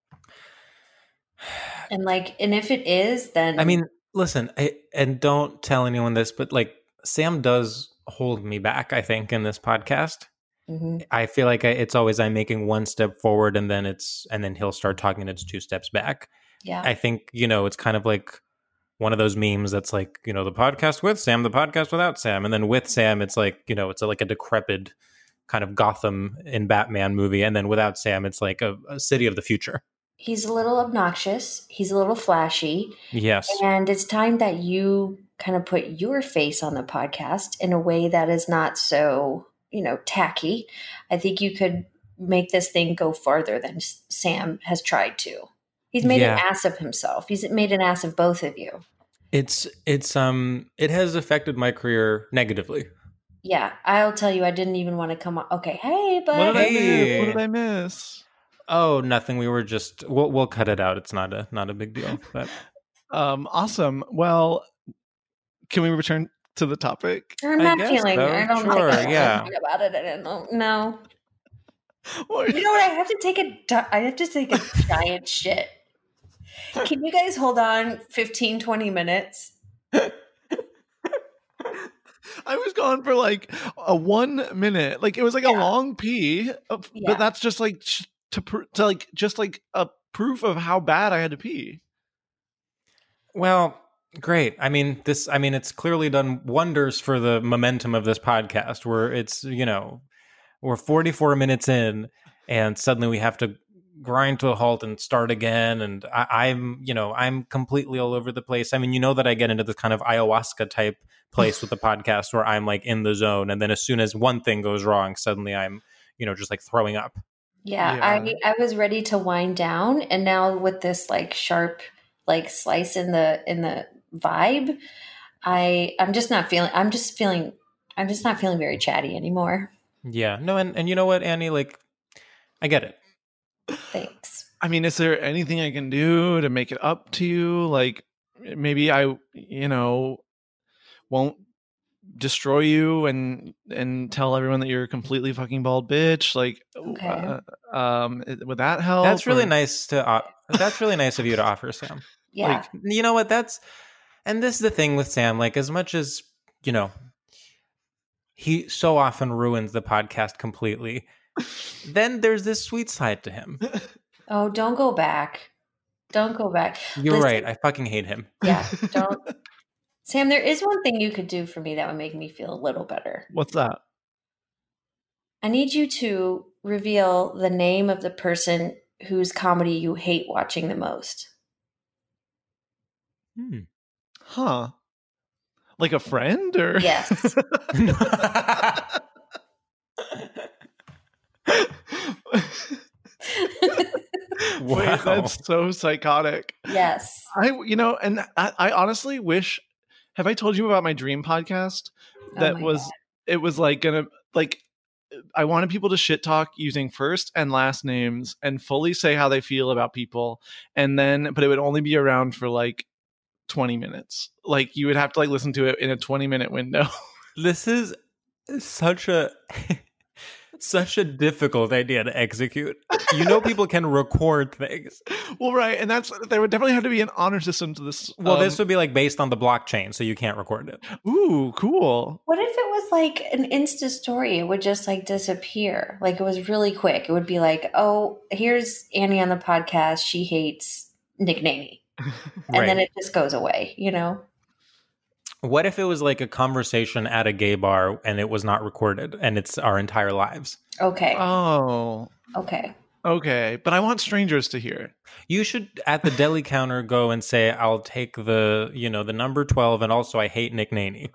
And like, and if it is, then I mean, listen, I, and don't tell anyone this, but like Sam does hold me back. I think in this podcast, Mhm. I feel like I, it's always I'm making one step forward, and then it's and then he'll start talking, and it's two steps back. yeah, I think you know it's kind of like one of those memes that's like you know the podcast with Sam, the podcast without Sam, and then with Sam, it's like you know it's a, like a decrepit kind of Gotham in Batman movie, and then without Sam, it's like a, a city of the future. he's a little obnoxious. He's a little flashy. Yes. And it's time that you kind of put your face on the podcast in a way that is not so, you know, tacky. I think you could make this thing go farther than S- Sam has tried to. He's made Yeah. an ass of himself. He's made an ass of both of you. It's it's um it has affected my career negatively. Yeah, I'll tell you, I didn't even want to come on. Okay, hey, What did bud. I miss? Hey. What did I miss? Oh, nothing. We were just we'll we'll cut it out. It's not a not a big deal. But Um, awesome. Well, can we return to the topic? I'm I not guess feeling. so. I don't Sure, think I yeah. want to talk about it. I don't know. No. What- You know what? I have to take a. di- I have to take a giant shit. Can you guys hold on fifteen, twenty minutes? I was gone for like a one minute. Like it was like a Yeah. long pee, uh, Yeah. but that's just like sh- to, pr- to like just like a proof of how bad I had to pee. well, great. I mean, this I mean it's clearly done wonders for the momentum of this podcast where it's, you know, we're forty-four minutes in and suddenly we have to grind to a halt and start again. And I, I'm, you know, I'm completely all over the place. I mean, you know that I get into this kind of ayahuasca type place with the podcast where I'm like in the zone. And then as soon as one thing goes wrong, suddenly I'm, you know, just like throwing up. Yeah, Yeah. I I was ready to wind down, and now with this like sharp like slice in the in the vibe, I I'm just not feeling. I'm just feeling. I'm just not feeling very chatty anymore. Yeah. No, and, and you know what, Annie, like, I get it. Thanks. I mean, is there anything I can do to make it up to you? Like maybe I, you know, won't destroy you and and tell everyone that you're a completely fucking bald bitch. Like, Okay. uh, um, would that help? That's really Or- nice to, uh, that's really nice of you to offer, Sam. Yeah. Like, you know what? That's, and this is the thing with Sam. Like, as much as, you know, he so often ruins the podcast completely, then there's this sweet side to him. Oh, don't go back. Don't go back. You're Listen, right. I fucking hate him. Yeah, don't. Sam, there is one thing you could do for me that would make me feel a little better. What's that? I need you to reveal the name of the person whose comedy you hate watching the most. Hmm. Huh. Like a friend or? Yes. Wait, Wow. that's so psychotic. Yes. I, you know, and I, I honestly wish, have I told you about my dream podcast? That Oh my was, God. it was like gonna, like, I wanted people to shit talk using first and last names and fully say how they feel about people. And then, but it would only be around for like twenty minutes. Like you would have to like listen to it in a twenty minute window. This is such a such a difficult idea to execute. You know, people can record things. Well, right. And that's, there would definitely have to be an honor system to this. Well, um, this would be like based on the blockchain, so you can't record it. Ooh, cool. What if it was like an Insta story? It would just like disappear. Like it was really quick. It would be like, oh, here's Annie on the podcast. She hates Nick Naney. And Right. then it just goes away, you know? What if it was like a conversation at a gay bar and it was not recorded and it's our entire lives? Okay. Oh, Okay. okay. But I want strangers to hear. You should at the deli counter go and say, I'll take the, you know, the number twelve and also I hate Nick Naney.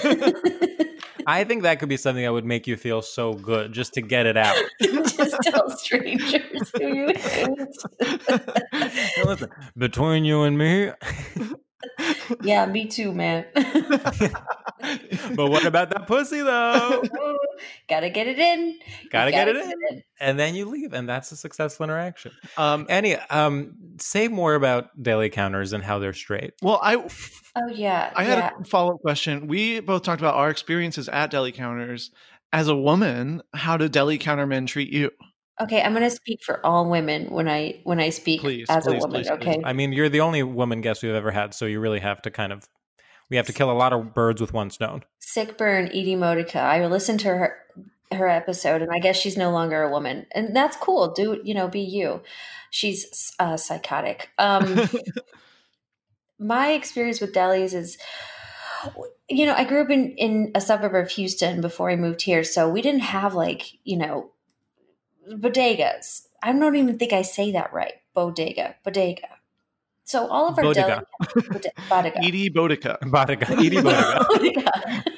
I think that could be something that would make you feel so good just to get it out. Just tell strangers who you hate. Now listen, between you and me. Yeah, me too, man. But what about that pussy though? Gotta get it in. Gotta, Gotta get it get in. it in. And then you leave, and that's a successful interaction. Um, Annie, um, say more about deli counters and how they're straight. well, I Oh yeah. I had yeah. a follow up question. We both talked about our experiences at deli counters. As a woman, how do deli counter men treat you? Okay, I'm gonna speak for all women when I when I speak Please, as please, a woman. please, please. Okay. I mean, you're the only woman guest we've ever had, so you really have to kind of, we have to kill a lot of birds with one stone. Sick burn Edie Modica. I listened to her her episode, and I guess she's no longer a woman, and that's cool. Do you know? Be you. She's uh, psychotic. Um, my experience with delis is, you know, I grew up in in a suburb of Houston before I moved here, so we didn't have like you know bodegas. I don't even think I say that right. Bodega, bodega. So all of our Bodega. deli, bode- bodega. Edie Bodica. Bodega, Edie Bodega.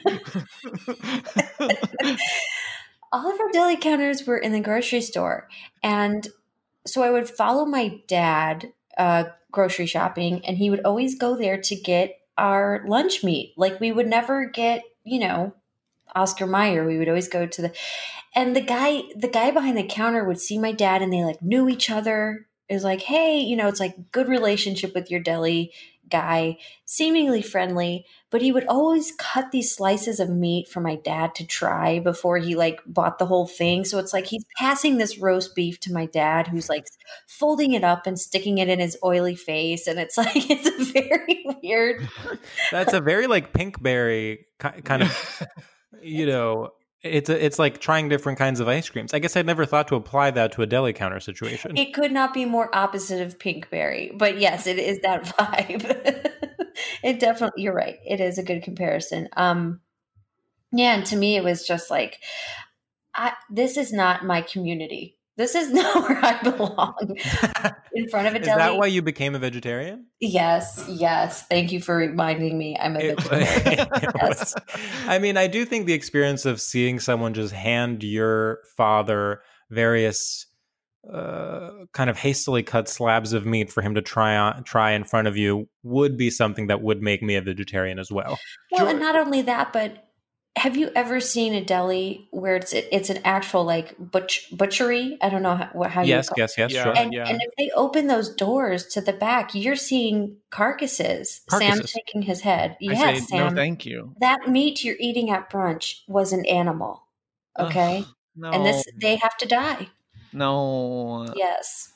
Bodega. All of our deli counters were in the grocery store. And so I would follow my dad uh, grocery shopping, and he would always go there to get our lunch meat. Like we would never get, you know, Oscar Mayer. We would always go to the, and the guy, the guy behind the counter would see my dad, and they like knew each other. It was like, hey, you know, it's like good relationship with your deli guy, seemingly friendly, but he would always cut these slices of meat for my dad to try before he like bought the whole thing. So it's like he's passing this roast beef to my dad, who's like folding it up and sticking it in his oily face. And it's like, it's a very weird. That's a very like Pinkberry ki- kind of, you know, it's a, it's like trying different kinds of ice creams. I guess I'd never thought to apply that to a deli counter situation. It could not be more opposite of Pinkberry, but yes, it is that vibe. It definitely, you're right. It is a good comparison. Um, yeah. And to me, it was just like, I, this is not my community. This is not where I belong. In front of a Is deli. that why you became a vegetarian? Yes, yes. Thank you for reminding me. I'm a It- vegetarian. it Yes. was- I mean, I do think the experience of seeing someone just hand your father various uh, kind of hastily cut slabs of meat for him to try on, try in front of you would be something that would make me a vegetarian as well. Well, and not only that, but have you ever seen a deli where it's it's an actual like butch, butchery? I don't know how, how you Yes, call yes, yes, Yeah. sure. And, Yeah. and if they open those doors to the back, you're seeing carcasses. Sam Carcasses. shaking his head. I Yes, say, Sam. no, thank you. That meat you're eating at brunch was an animal. Okay. Ugh, no. And this they have to die. No. Yes.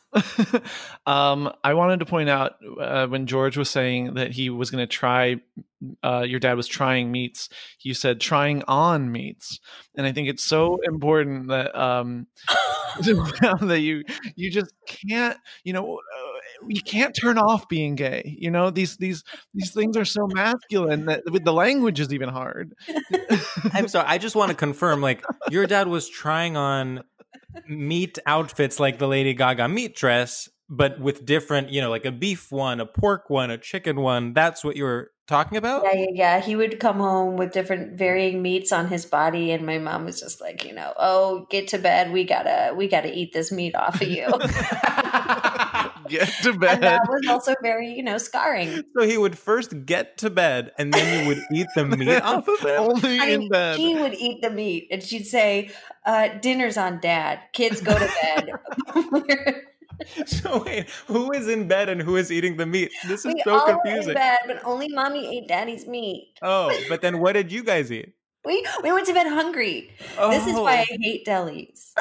um, I wanted to point out uh, when George was saying that he was going to try, uh, your dad was trying meats. You said trying on meats, and I think it's so important that um, that you you just can't. You know, uh, you can't turn off being gay. You know, these these these things are so masculine that with the language is even hard. I'm sorry. I just want to confirm, like, your dad was trying on meat outfits like the Lady Gaga meat dress, but with different, you know, like a beef one, a pork one, a chicken one. That's what you were talking about? Yeah, yeah, yeah. He would come home with different varying meats on his body, and my mom was just like, you know, oh, get to bed. We gotta, we gotta eat this meat off of you. Get to bed. And that was also very, you know, scarring. So he would first get to bed, and then you would eat the meat off of him? Only I in mean, bed. he would eat the meat, and she'd say, uh, "Dinner's on Dad. Kids go to bed." So wait, who is in bed and who is eating the meat? This is we so all confusing. were in bed, but only Mommy ate Daddy's meat. Oh, but then what did you guys eat? We we went to bed hungry. Oh. This is why I hate delis.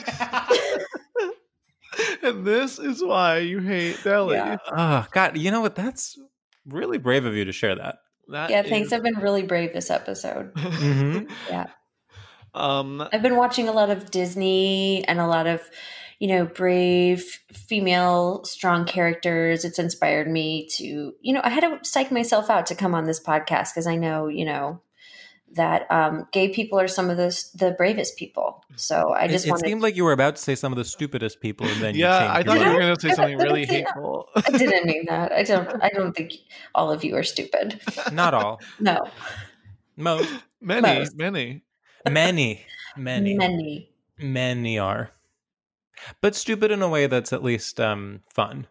And this is why you hate deli. Yeah. Oh God, you know what? That's really brave of you to share that. That Yeah, is- thanks. I've been really brave this episode. Mm-hmm. Yeah. Um, I've been watching a lot of Disney and a lot of, you know, brave female strong characters. It's inspired me to, you know, I had to psych myself out to come on this podcast because I know, you know, that um, gay people are some of the the bravest people. So I just it, it wanted. seemed like you were about to say some of the stupidest people, and then yeah, you changed I your thought you mind. were going to say something really Yeah. hateful. I didn't mean that. I don't. I don't think all of you are stupid. Not all, No, most, Many, Most. many. many, many, many. many are, but stupid in a way that's at least um, fun.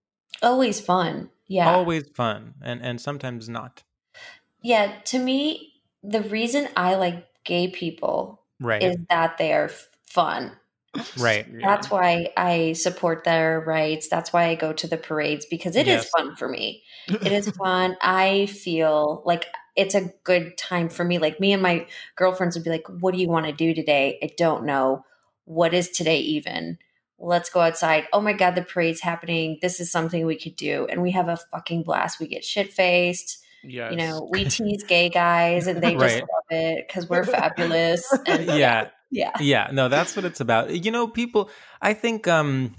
Always fun. Yeah. Always fun, and and sometimes not. Yeah. To me, the reason I like gay people Right, is that they are f- fun. right. That's why I support their rights. That's why I go to the parades because it is Yes. fun for me. It is fun. I feel like it's a good time for me. Like me and my girlfriends would be like, "What do you want to do today?" I don't know. What is today even? Let's go outside. Oh my God, the parade's happening. This is something we could do. And we have a fucking blast. We get shit faced. Yes. You know, we tease gay guys and they just Right. love it because we're fabulous. And Yeah, yeah. yeah. No, that's what it's about. You know, people. I think um,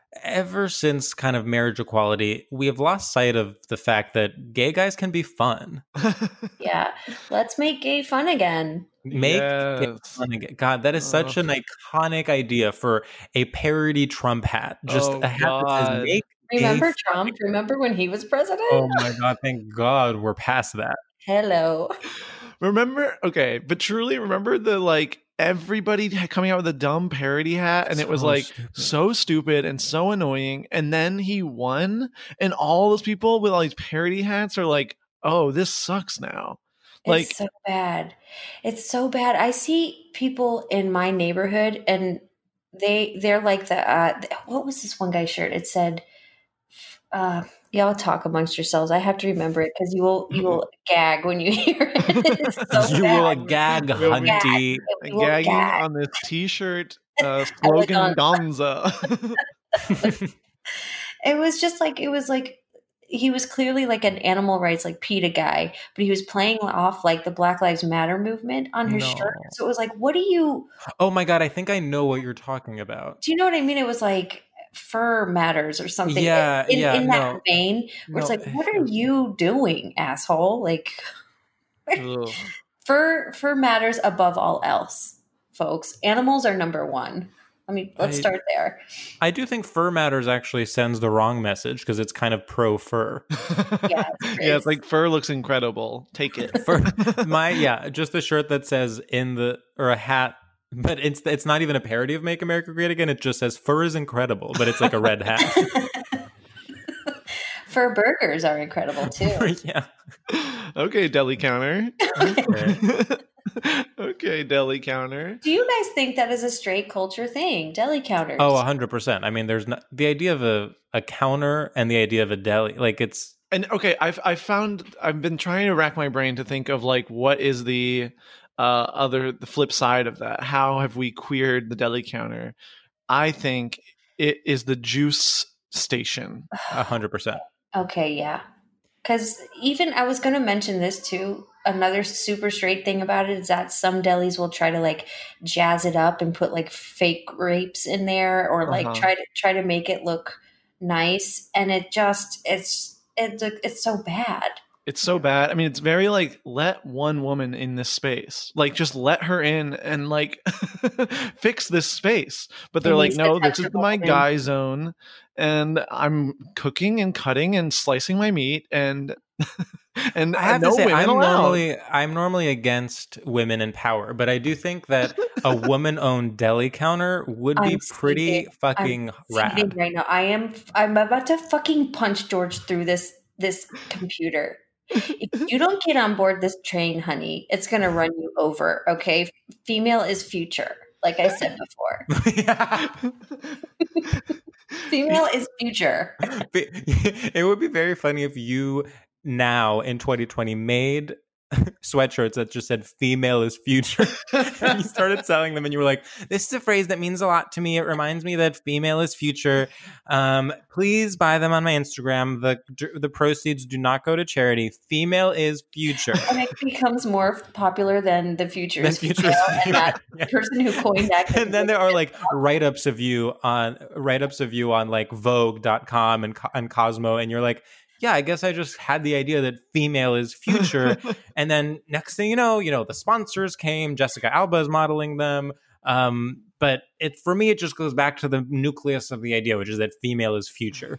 ever since kind of marriage equality, we have lost sight of the fact that gay guys can be fun. Yeah. Let's make gay fun again. Make gay Yes. fun again. God, that is such an iconic idea for a parody Trump hat. Just Oh, a hat that God. says "Make." Remember gay fun Trump? Remember when he was president? Oh my God! Thank God we're past that. Hello. Remember, okay, but truly remember the like everybody had coming out with a dumb parody hat, and it was So like stupid. so stupid and so annoying. And then he won, and all those people with all these parody hats are like, "Oh, this sucks now." Like, It's so bad. It's so bad. I see people in my neighborhood and they they're like the uh what was this one guy's shirt? It said uh y'all talk amongst yourselves. I have to remember it because you will you will gag when you hear it. It's so You bad. will gag, You'll gag. hunty. You will gagging gag. on this T-shirt uh, slogan Eleganza. Gonza. It was just like it was like he was clearly like an animal rights like PETA guy, but he was playing off like the Black Lives Matter movement on his No. shirt. So it was like, what do you Oh my God! I think I know what you're talking about. do you know what I mean? It was like fur matters or something. Yeah, in, yeah, in that no. vein, where No. it's like, what are you doing, asshole? Like Ugh. fur fur matters above all else, folks. Animals are number one. I mean, let's I- start there. I do think Fur Matters actually sends the wrong message because it's kind of pro fur. Yeah, it's yeah, it's like fur looks incredible. Take it. For my yeah, just a shirt that says in the or a hat, but it's it's not even a parody of Make America Great Again. It just says fur is incredible, but it's like a red hat. Fur burgers are incredible too. Yeah. Okay, deli counter. Okay. Okay, deli counter. Do you guys think that is a straight culture thing? Deli counters. Oh, a hundred percent. I mean, there's not the idea of a, a counter and the idea of a deli. Like it's And okay, I've I found I've been trying to rack my brain to think of like what is the uh, other the flip side of that. How have we queered the deli counter? I think it is the juice station. a hundred percent. Okay, yeah. Because even I was going to mention this too. Another super straight thing about it is that some delis will try to like jazz it up and put like fake grapes in there, or like Uh-huh. try to try to make it look nice, and it just it's it's it's so bad. It's so bad. I mean, it's very like, let one woman in this space, like just let her in and like fix this space. But they're like, no, this is my guy zone, and I'm cooking and cutting and slicing my meat, and and I have no to say, women I'm allowed. normally I'm normally against women in power, but I do think that a woman-owned deli counter would be I'm pretty seething. fucking I'm rad. seething right now. I am. I'm about to fucking punch George through this this computer. If you don't get on board this train, honey, it's going to run you over. Okay, female is future, like I said before. Female is future. It would be very funny if you now in twenty twenty made sweatshirts that just said "female is future." And you started selling them, and you were like, "This is a phrase that means a lot to me. It reminds me that female is future. Um, please buy them on my Instagram. The the proceeds do not go to charity. Female is future." And it becomes more popular than the future is future female, is and that yeah. person who coined that. And then there are like write-ups of you on write-ups of you on like Vogue dot com and and Cosmo, and you're like, yeah, I guess I just had the idea that female is future. And then next thing you know, you know, the sponsors came, Jessica Alba is modeling them. Um, but it for me, it just goes back to the nucleus of the idea, which is that female is future.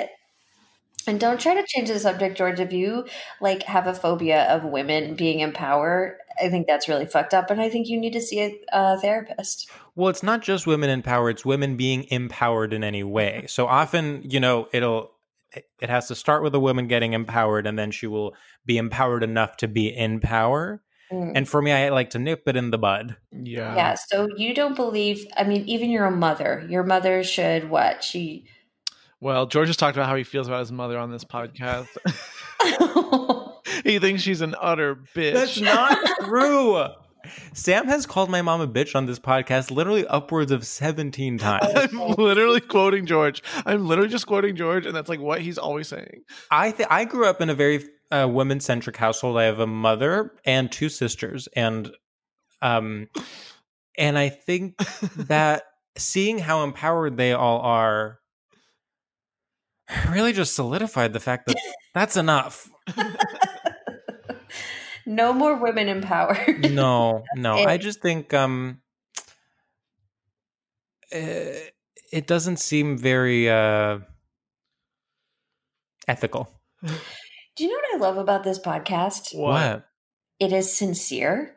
And don't try to change the subject, George. If you like have a phobia of women being in power, I think that's really fucked up. And I think you need to see a uh, therapist. Well, it's not just women in power. It's women being empowered in any way. So often, you know, it'll, it has to start with a woman getting empowered, and then she will be empowered enough to be in power. Mm. And for me, I like to nip it in the bud. Yeah. Yeah. So you don't believe, I mean, even your own mother, your mother should what? She. Well, George has talked about how he feels about his mother on this podcast. He thinks she's an utter bitch. That's not true. Sam has called my mom a bitch on this podcast literally upwards of seventeen times. I'm literally quoting George. I'm literally just quoting George, and that's like what he's always saying. I th- I grew up in a very uh, women-centric household. I have a mother and two sisters, and um, and I think that seeing how empowered they all are really just solidified the fact that that's enough. No more women in power. no, no. It, I just think um, it, it doesn't seem very uh, ethical. Do you know what I love about this podcast? What? It is sincere.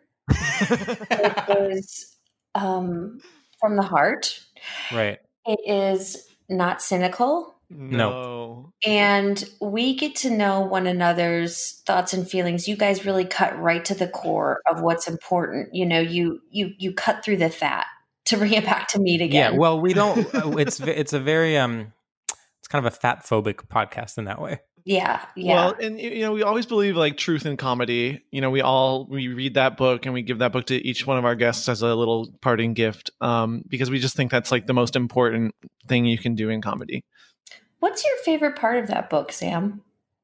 It is um, from the heart. Right. It is not cynical. No. And we get to know one another's thoughts and feelings. You guys really cut right to the core of what's important. You know, you you you cut through the fat to bring it back to meat again. Yeah, well, we don't it's it's a very um it's kind of a fat phobic podcast in that way. Yeah, yeah. Well, and you know, we always believe like truth in comedy. You know, we all we read that book and we give that book to each one of our guests as a little parting gift, um, because we just think that's like the most important thing you can do in comedy. What's your favorite part of that book, Sam?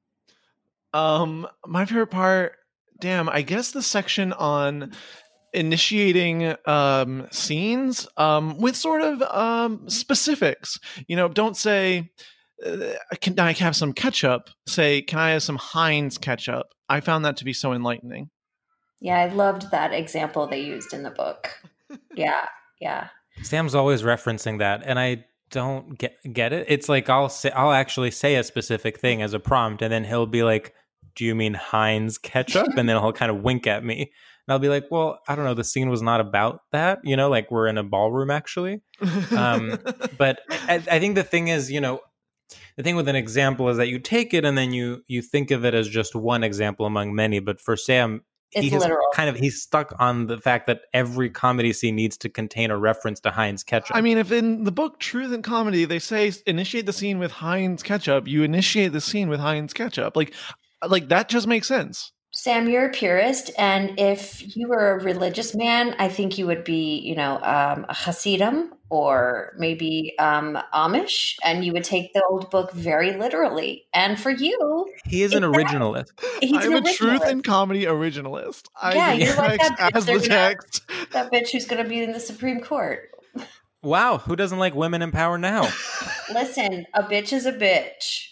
Um, my favorite part, damn, I guess the section on initiating um, scenes um, with sort of um, specifics. You know, don't say, uh, can I have some ketchup? Say, can I have some Heinz ketchup? I found that to be so enlightening. Yeah, I loved that example they used in the book. Yeah, yeah. Sam's always referencing that, and I don't get get it. It's like I'll say I'll actually say a specific thing as a prompt, and then he'll be like, "Do you mean Heinz ketchup?" And then he'll kind of wink at me, and I'll be like, "Well, I don't know. The scene was not about that. You know, like we're in a ballroom actually." Um, but I, I think the thing is, you know, the thing with an example is that you take it and then you you think of it as just one example among many. But for Sam, it's he has literal. kind of he's stuck on the fact that every comedy scene needs to contain a reference to Heinz ketchup. I mean, if in the book Truth in Comedy they say initiate the scene with Heinz ketchup, you initiate the scene with Heinz ketchup. Like, like that just makes sense. Sam, you're a purist, and if you were a religious man, I think you would be, you know, um, a Hasidim or maybe um, Amish, and you would take the old book very literally. And for you, he is an originalist. He's I'm an a Truth in Comedy originalist. I yeah, you're like that bitch, as the gonna, text. that bitch who's going to be in the Supreme Court. Wow, who doesn't like women in power now? Listen, a bitch is a bitch.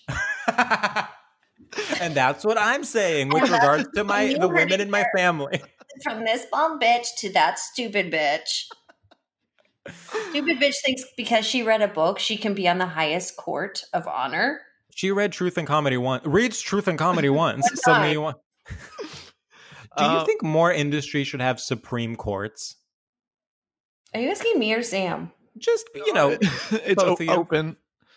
And that's what I'm saying with regards to my the women in my family. From this bomb bitch to that stupid bitch. Stupid bitch thinks because she read a book, she can be on the highest court of honor. She read Truth and Comedy once. Reads Truth and Comedy once. So me one. Do you uh, think more industry should have Supreme Courts? Are you asking me or Sam? Just, you know, it's o- open.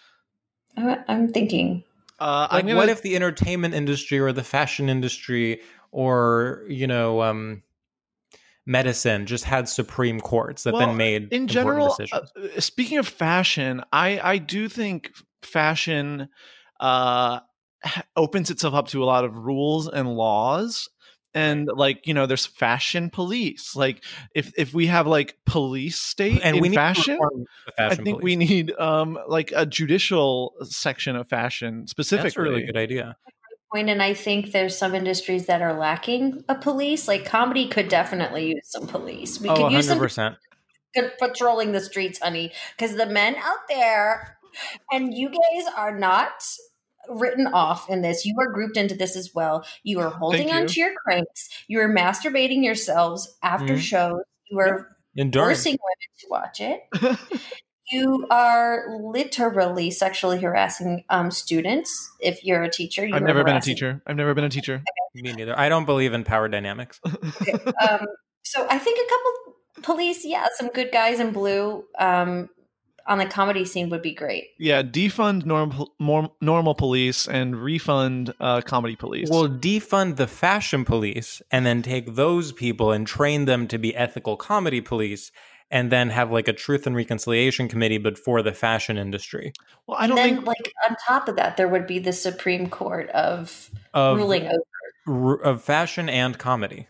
I'm, I'm thinking. Uh, like, gonna... what if the entertainment industry or the fashion industry or, you know, um, medicine just had Supreme Courts that well, then made in general decisions? Uh, speaking of fashion, I, I do think fashion uh, opens itself up to a lot of rules and laws. And like, you know, there's fashion police. Like if, if we have like police state and in we need fashion, fashion, I think police. we need um like a judicial section of fashion specifically. That's a really good idea. Point, and I think there's some industries that are lacking a police. Like comedy could definitely use some police. We oh, could one hundred use percent. some patrolling the streets, honey, because the men out there, and you guys are not written off in this. You are grouped into this as well. You are holding Thank on you. to your cranks. You are masturbating yourselves after Mhm. shows. You are Enduring. forcing women to watch it. You are literally sexually harassing um, students. If you're a teacher, you I've are never been a harassing- teacher. I've never been a teacher. Me neither. I don't believe in power dynamics. Okay. Um, so I think a couple police, yeah, some good guys in blue um, on the comedy scene would be great. Yeah, defund normal more, normal police and refund uh, comedy police. We'll defund the fashion police and then take those people and train them to be ethical comedy police, and then have like a truth and reconciliation committee, but for the fashion industry. Well, I don't and then, think like on top of that, there would be the Supreme Court of, of ruling over of fashion and comedy.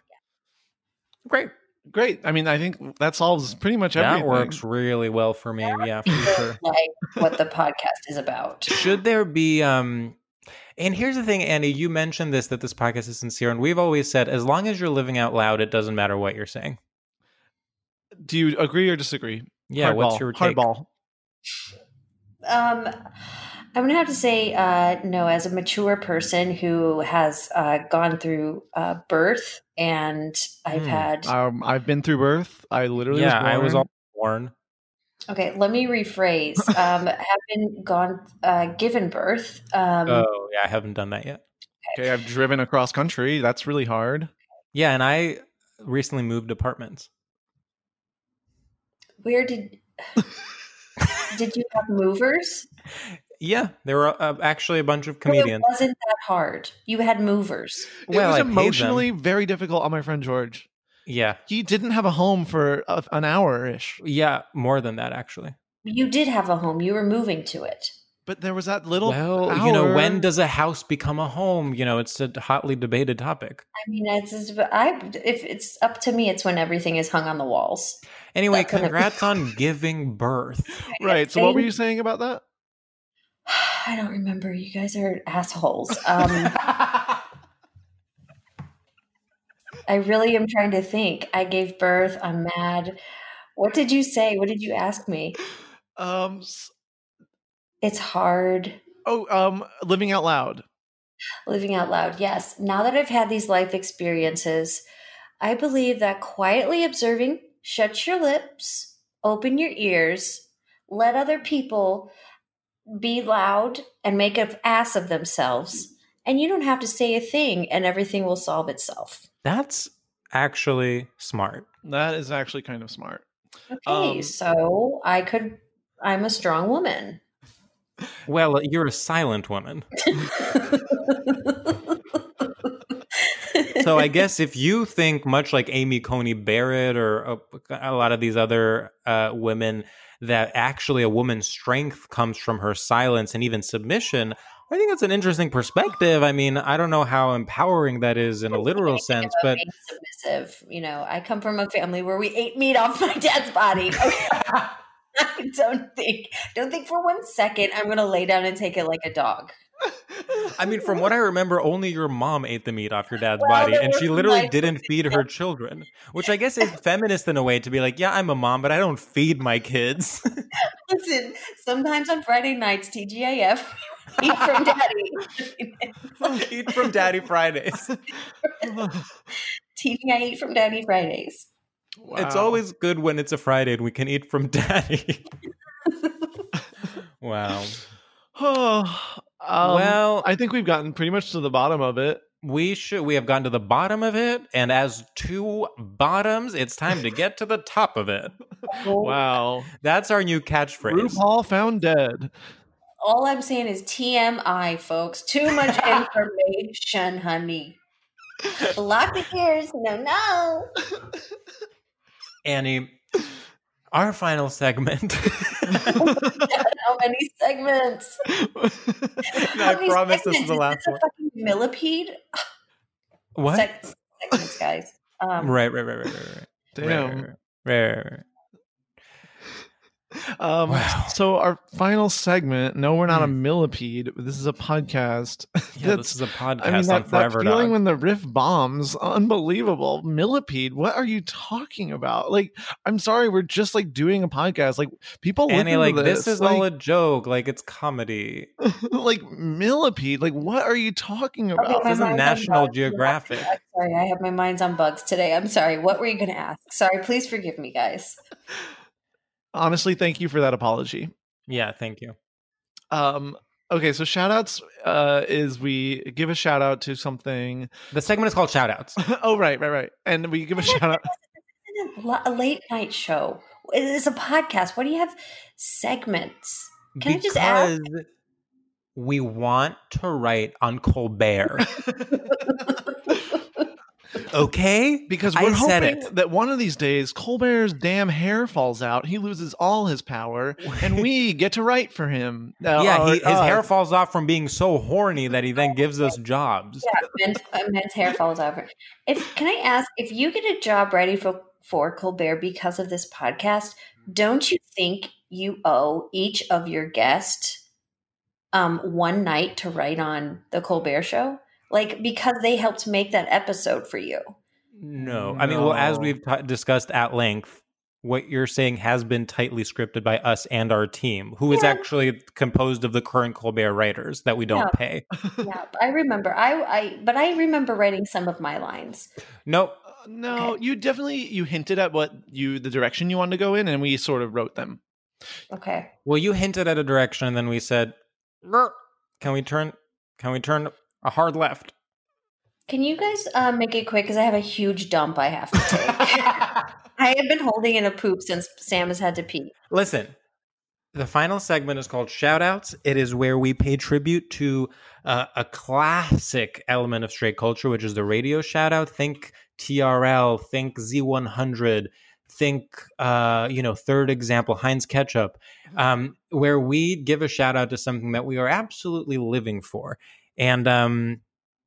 Great. Great. I mean, I think that solves pretty much everything. That works really well for me. Yeah, for sure. like what the podcast is about. Should there be um and here's the thing, Andy, you mentioned this, that this podcast is sincere, and we've always said as long as you're living out loud, it doesn't matter what you're saying. Do you agree or disagree? Yeah, Hardball. what's your take? Hardball. Um, I'm gonna have to say uh, no. As a mature person who has uh, gone through uh, birth, and I've Hmm. had. Um, I've been through birth. I literally Yeah, was born. I was all born. Okay, let me rephrase. Um, having gone uh, given birth. Um, Oh, yeah, I haven't done that yet. Okay, I've driven across country. That's really hard. Yeah, and I recently moved apartments. Where did did you have movers? Yeah, there were uh, actually a bunch of It comedians. wasn't that hard. You had movers. Well, it was I paid them. emotionally very difficult on my friend George. Yeah, He didn't have a home for a, an hour-ish. yeah, more than that actually. You did have a home. You were moving to it. But there was that little Well, hour. you know, when does a house become a home? You know, it's a hotly debated topic. I mean, it's, it's I if it's up to me, it's when everything is hung on the walls. Anyway, That's when it- congrats on giving birth. Right. So what were you saying about that? I don't remember. You guys are assholes. Um, I really am trying to think. I gave birth. I'm mad. What did you say? What did you ask me? Um. s- It's hard. Oh. Um. Living out loud. Living out loud. Yes. Now that I've had these life experiences, I believe that quietly observing, shut your lips, open your ears, let other people be loud and make an ass of themselves. And you don't have to say a thing and everything will solve itself. That's actually smart. That is actually kind of smart. Okay. Um, so I could, I'm a strong woman. Well, you're a silent woman. So I guess if you think much like Amy Coney Barrett or a, a lot of these other uh, women, that actually a woman's strength comes from her silence and even submission, I think that's an interesting perspective. I mean, I don't know how empowering that is in a literal sense, but Being submissive. You know, I come from a family where we ate meat off my dad's body. I don't think, don't think for one second I'm going to lay down and take it like a dog. I mean, from what I remember, only your mom ate the meat off your dad's Well, body, there and were she some literally nights didn't when- feed her children, which I guess is feminist in a way to be like, yeah, I'm a mom, but I don't feed my kids. Listen, sometimes on Friday nights, T G I F, eat from daddy. Eat from Daddy Fridays. T G I eat from daddy Fridays. Wow. It's always good when it's a Friday and we can eat from Daddy. Wow. Oh, um, Well- I think we've gotten pretty much to the bottom of it. We should. We have gotten to the bottom of it, and as two bottoms, it's time to get to the top of it. Wow. That's our new catchphrase. RuPaul found dead. All I'm saying is T M I, folks. Too much information, honey. Lock the ears. No, no. Annie, our final segment. How many segments? I many promise this segments? is the last this a one. fucking millipede? What? Seg- segments, guys. Um, Right, right, right, right, right, right. Damn. Right, right, right, right, right. Um, Wow. So our final segment. No, we're not a Hmm. millipede. This is a podcast. Yeah, That's- this is a podcast I mean, on that, that Forever feeling Dog. when the riff bombs, unbelievable. Millipede, what are you talking about? Like, I'm sorry, we're just like doing a podcast. Like, people Annie, listen like, to this, is like, all a joke. Like, it's comedy. like millipede. Like, what are you talking about? Okay, my This is mind's on National bugs. Geographic. I'm sorry, I have my mind's on bugs today. I'm sorry. What were you going to ask? Sorry, please forgive me, guys. Honestly, thank you for that apology. Yeah, thank you. Um, okay, so shout outs uh, is we give a shout out to something. The segment is called Shoutouts. Oh, right, right, right. And we give a shout out. A late night show. It is a podcast. Why do you have segments? Can I just ask? Because we want to write on Colbert. Okay? Because I we're said hoping it. that one of these days Colbert's damn hair falls out, he loses all his power, and we get to write for him. Uh, Yeah, he, or, his uh, hair falls off from being so horny that he then gives us jobs. Yeah, men's, uh, men's hair falls over. If can I ask if you get a job ready for for Colbert because of this podcast? Don't you think you owe each of your guests um, one night to write on the Colbert Show? Like, because they helped make that episode for you. No. I mean, well, as No. we've t- discussed at length, what you're saying has been tightly scripted by us and our team, who is Yeah. actually composed of the current Colbert writers that we don't Yeah. pay. Yeah, I remember. I, I, but I remember writing some of my lines. Nope. Uh, no, you definitely you hinted at what you the direction you wanted to go in, and we sort of wrote them. Okay. Well, you hinted at a direction, and then we said, "Brr, "Can we turn? Can we turn a hard left?" Can you guys uh, make it quick? Because I have a huge dump I have to take. I have been holding in a poop since Sam has had to pee. Listen, the final segment is called Shoutouts. It is where we pay tribute to uh, a classic element of straight culture, which is the radio shoutout. Think T R L, think Z one hundred, think, uh, you know, third example, Heinz Ketchup, um, where we give a shout out to something that we are absolutely living for. And, um,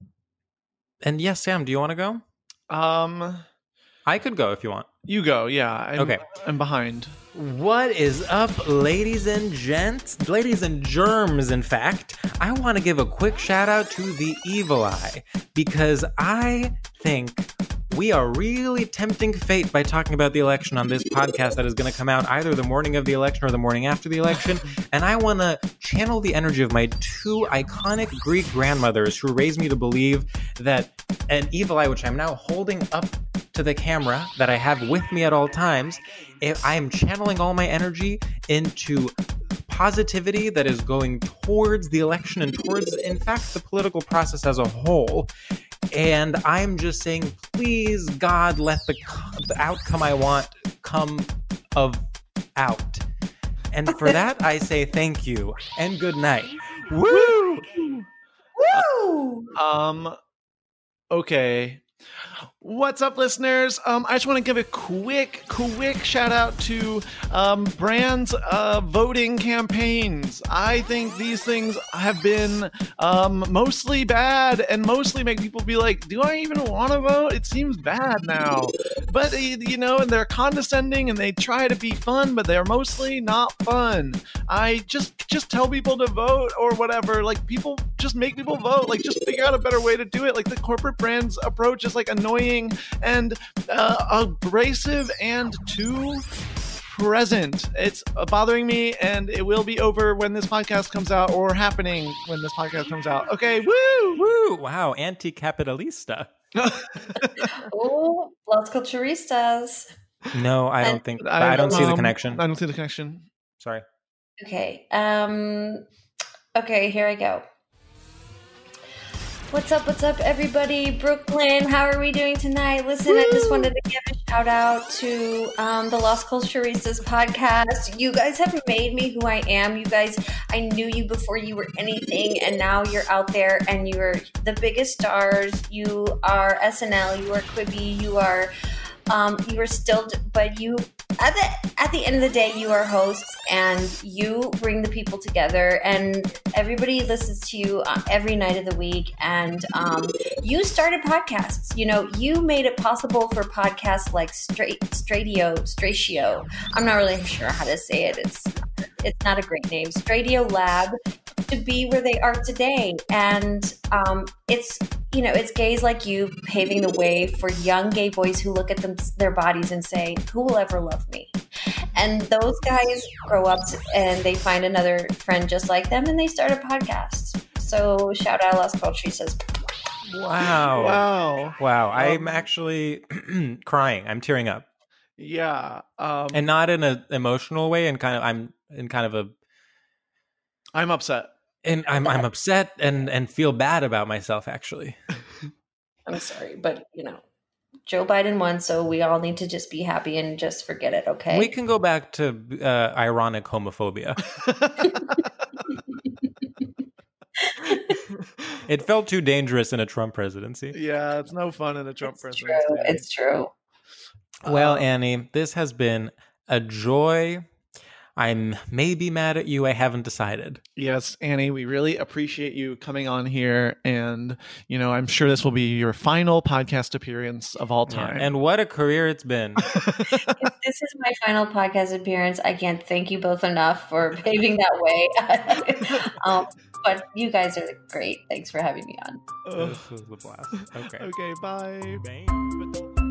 and yes, Sam, do you want to go? Um, I could go if you want. you go. Yeah. I'm, Okay. I'm behind. What is up, ladies and gents? Ladies and germs, in fact. I want to give a quick shout out to the Evil Eye because I think we are really tempting fate by talking about the election on this podcast that is going to come out either the morning of the election or the morning after the election. And I want to channel the energy of my two iconic Greek grandmothers who raised me to believe that an evil eye, which I'm now holding up to the camera that I have with me at all times, if I am channeling all my energy into positivity that is going towards the election and towards, in fact, the political process as a whole. And I'm just saying, please, God, let the, the outcome I want come of out. And for that, I say thank you and good night. Woo! Woo! Um, okay. What's up, listeners? Um, I just want to give a quick, quick shout out to um, brands' uh, voting campaigns. I think these things have been um, mostly bad and mostly make people be like, do I even want to vote? It seems bad now. But, you know, and they're condescending and they try to be fun, but they're mostly not fun. I just, just tell people to vote or whatever. Like, people, just make people vote. Like, just figure out a better way to do it. Like, the corporate brands approach is, like, annoying and uh, abrasive and too present. It's bothering me, and it will be over when this podcast comes out, or happening when this podcast comes out. Okay, woo! Woo! Wow, anti-capitalista. Oh, Los Culturistas. No, I don't think, I, I don't um, see the connection. I don't see the connection. Sorry. Okay, um, okay, here I go. What's up, what's up, everybody? Brooklyn, how are we doing tonight? Listen, Woo! I just wanted to give a shout out to um, the Los Culturistas podcast. You guys have made me who I am. You guys, I knew you before you were anything, and now you're out there and you're the biggest stars. You are S N L, you are Quibi, you are... Um, you are still, but you, at the, at the end of the day, you are hosts and you bring the people together and everybody listens to you uh, every night of the week. And um, you started podcasts, you know, you made it possible for podcasts like Straight, Stradio, Stratio. I'm not really sure how to say it. It's, it's not a great name. Stradio Lab to be where they are today. And um, it's, you know, it's gays like you paving the way for young gay boys who look at them, their bodies and say, who will ever love me? And those guys grow up and they find another friend just like them and they start a podcast. So shout out Las Culturistas. Wow. Wow. Wow. Um, I'm actually crying. I'm tearing up. Yeah. Um, and not in an emotional way, and kind of, I'm in kind of a... I'm upset. And I'm I'm upset and, and feel bad about myself, actually. I'm sorry, but, you know, Joe Biden won, so we all need to just be happy and just forget it, okay? We can go back to uh, ironic homophobia. It felt too dangerous in a Trump presidency. Yeah, it's no fun in a Trump it's presidency. True. It's true. Well, Um, Annie, this has been a joy. I'm maybe mad at you. I haven't decided. Yes, Annie, we really appreciate you coming on here. And, you know, I'm sure this will be your final podcast appearance of all time. Yeah, and what a career it's been. If this is my final podcast appearance, I can't thank you both enough for paving that way. um, but you guys are great. Thanks for having me on. This was the blast. Okay. Okay, bye. Bye.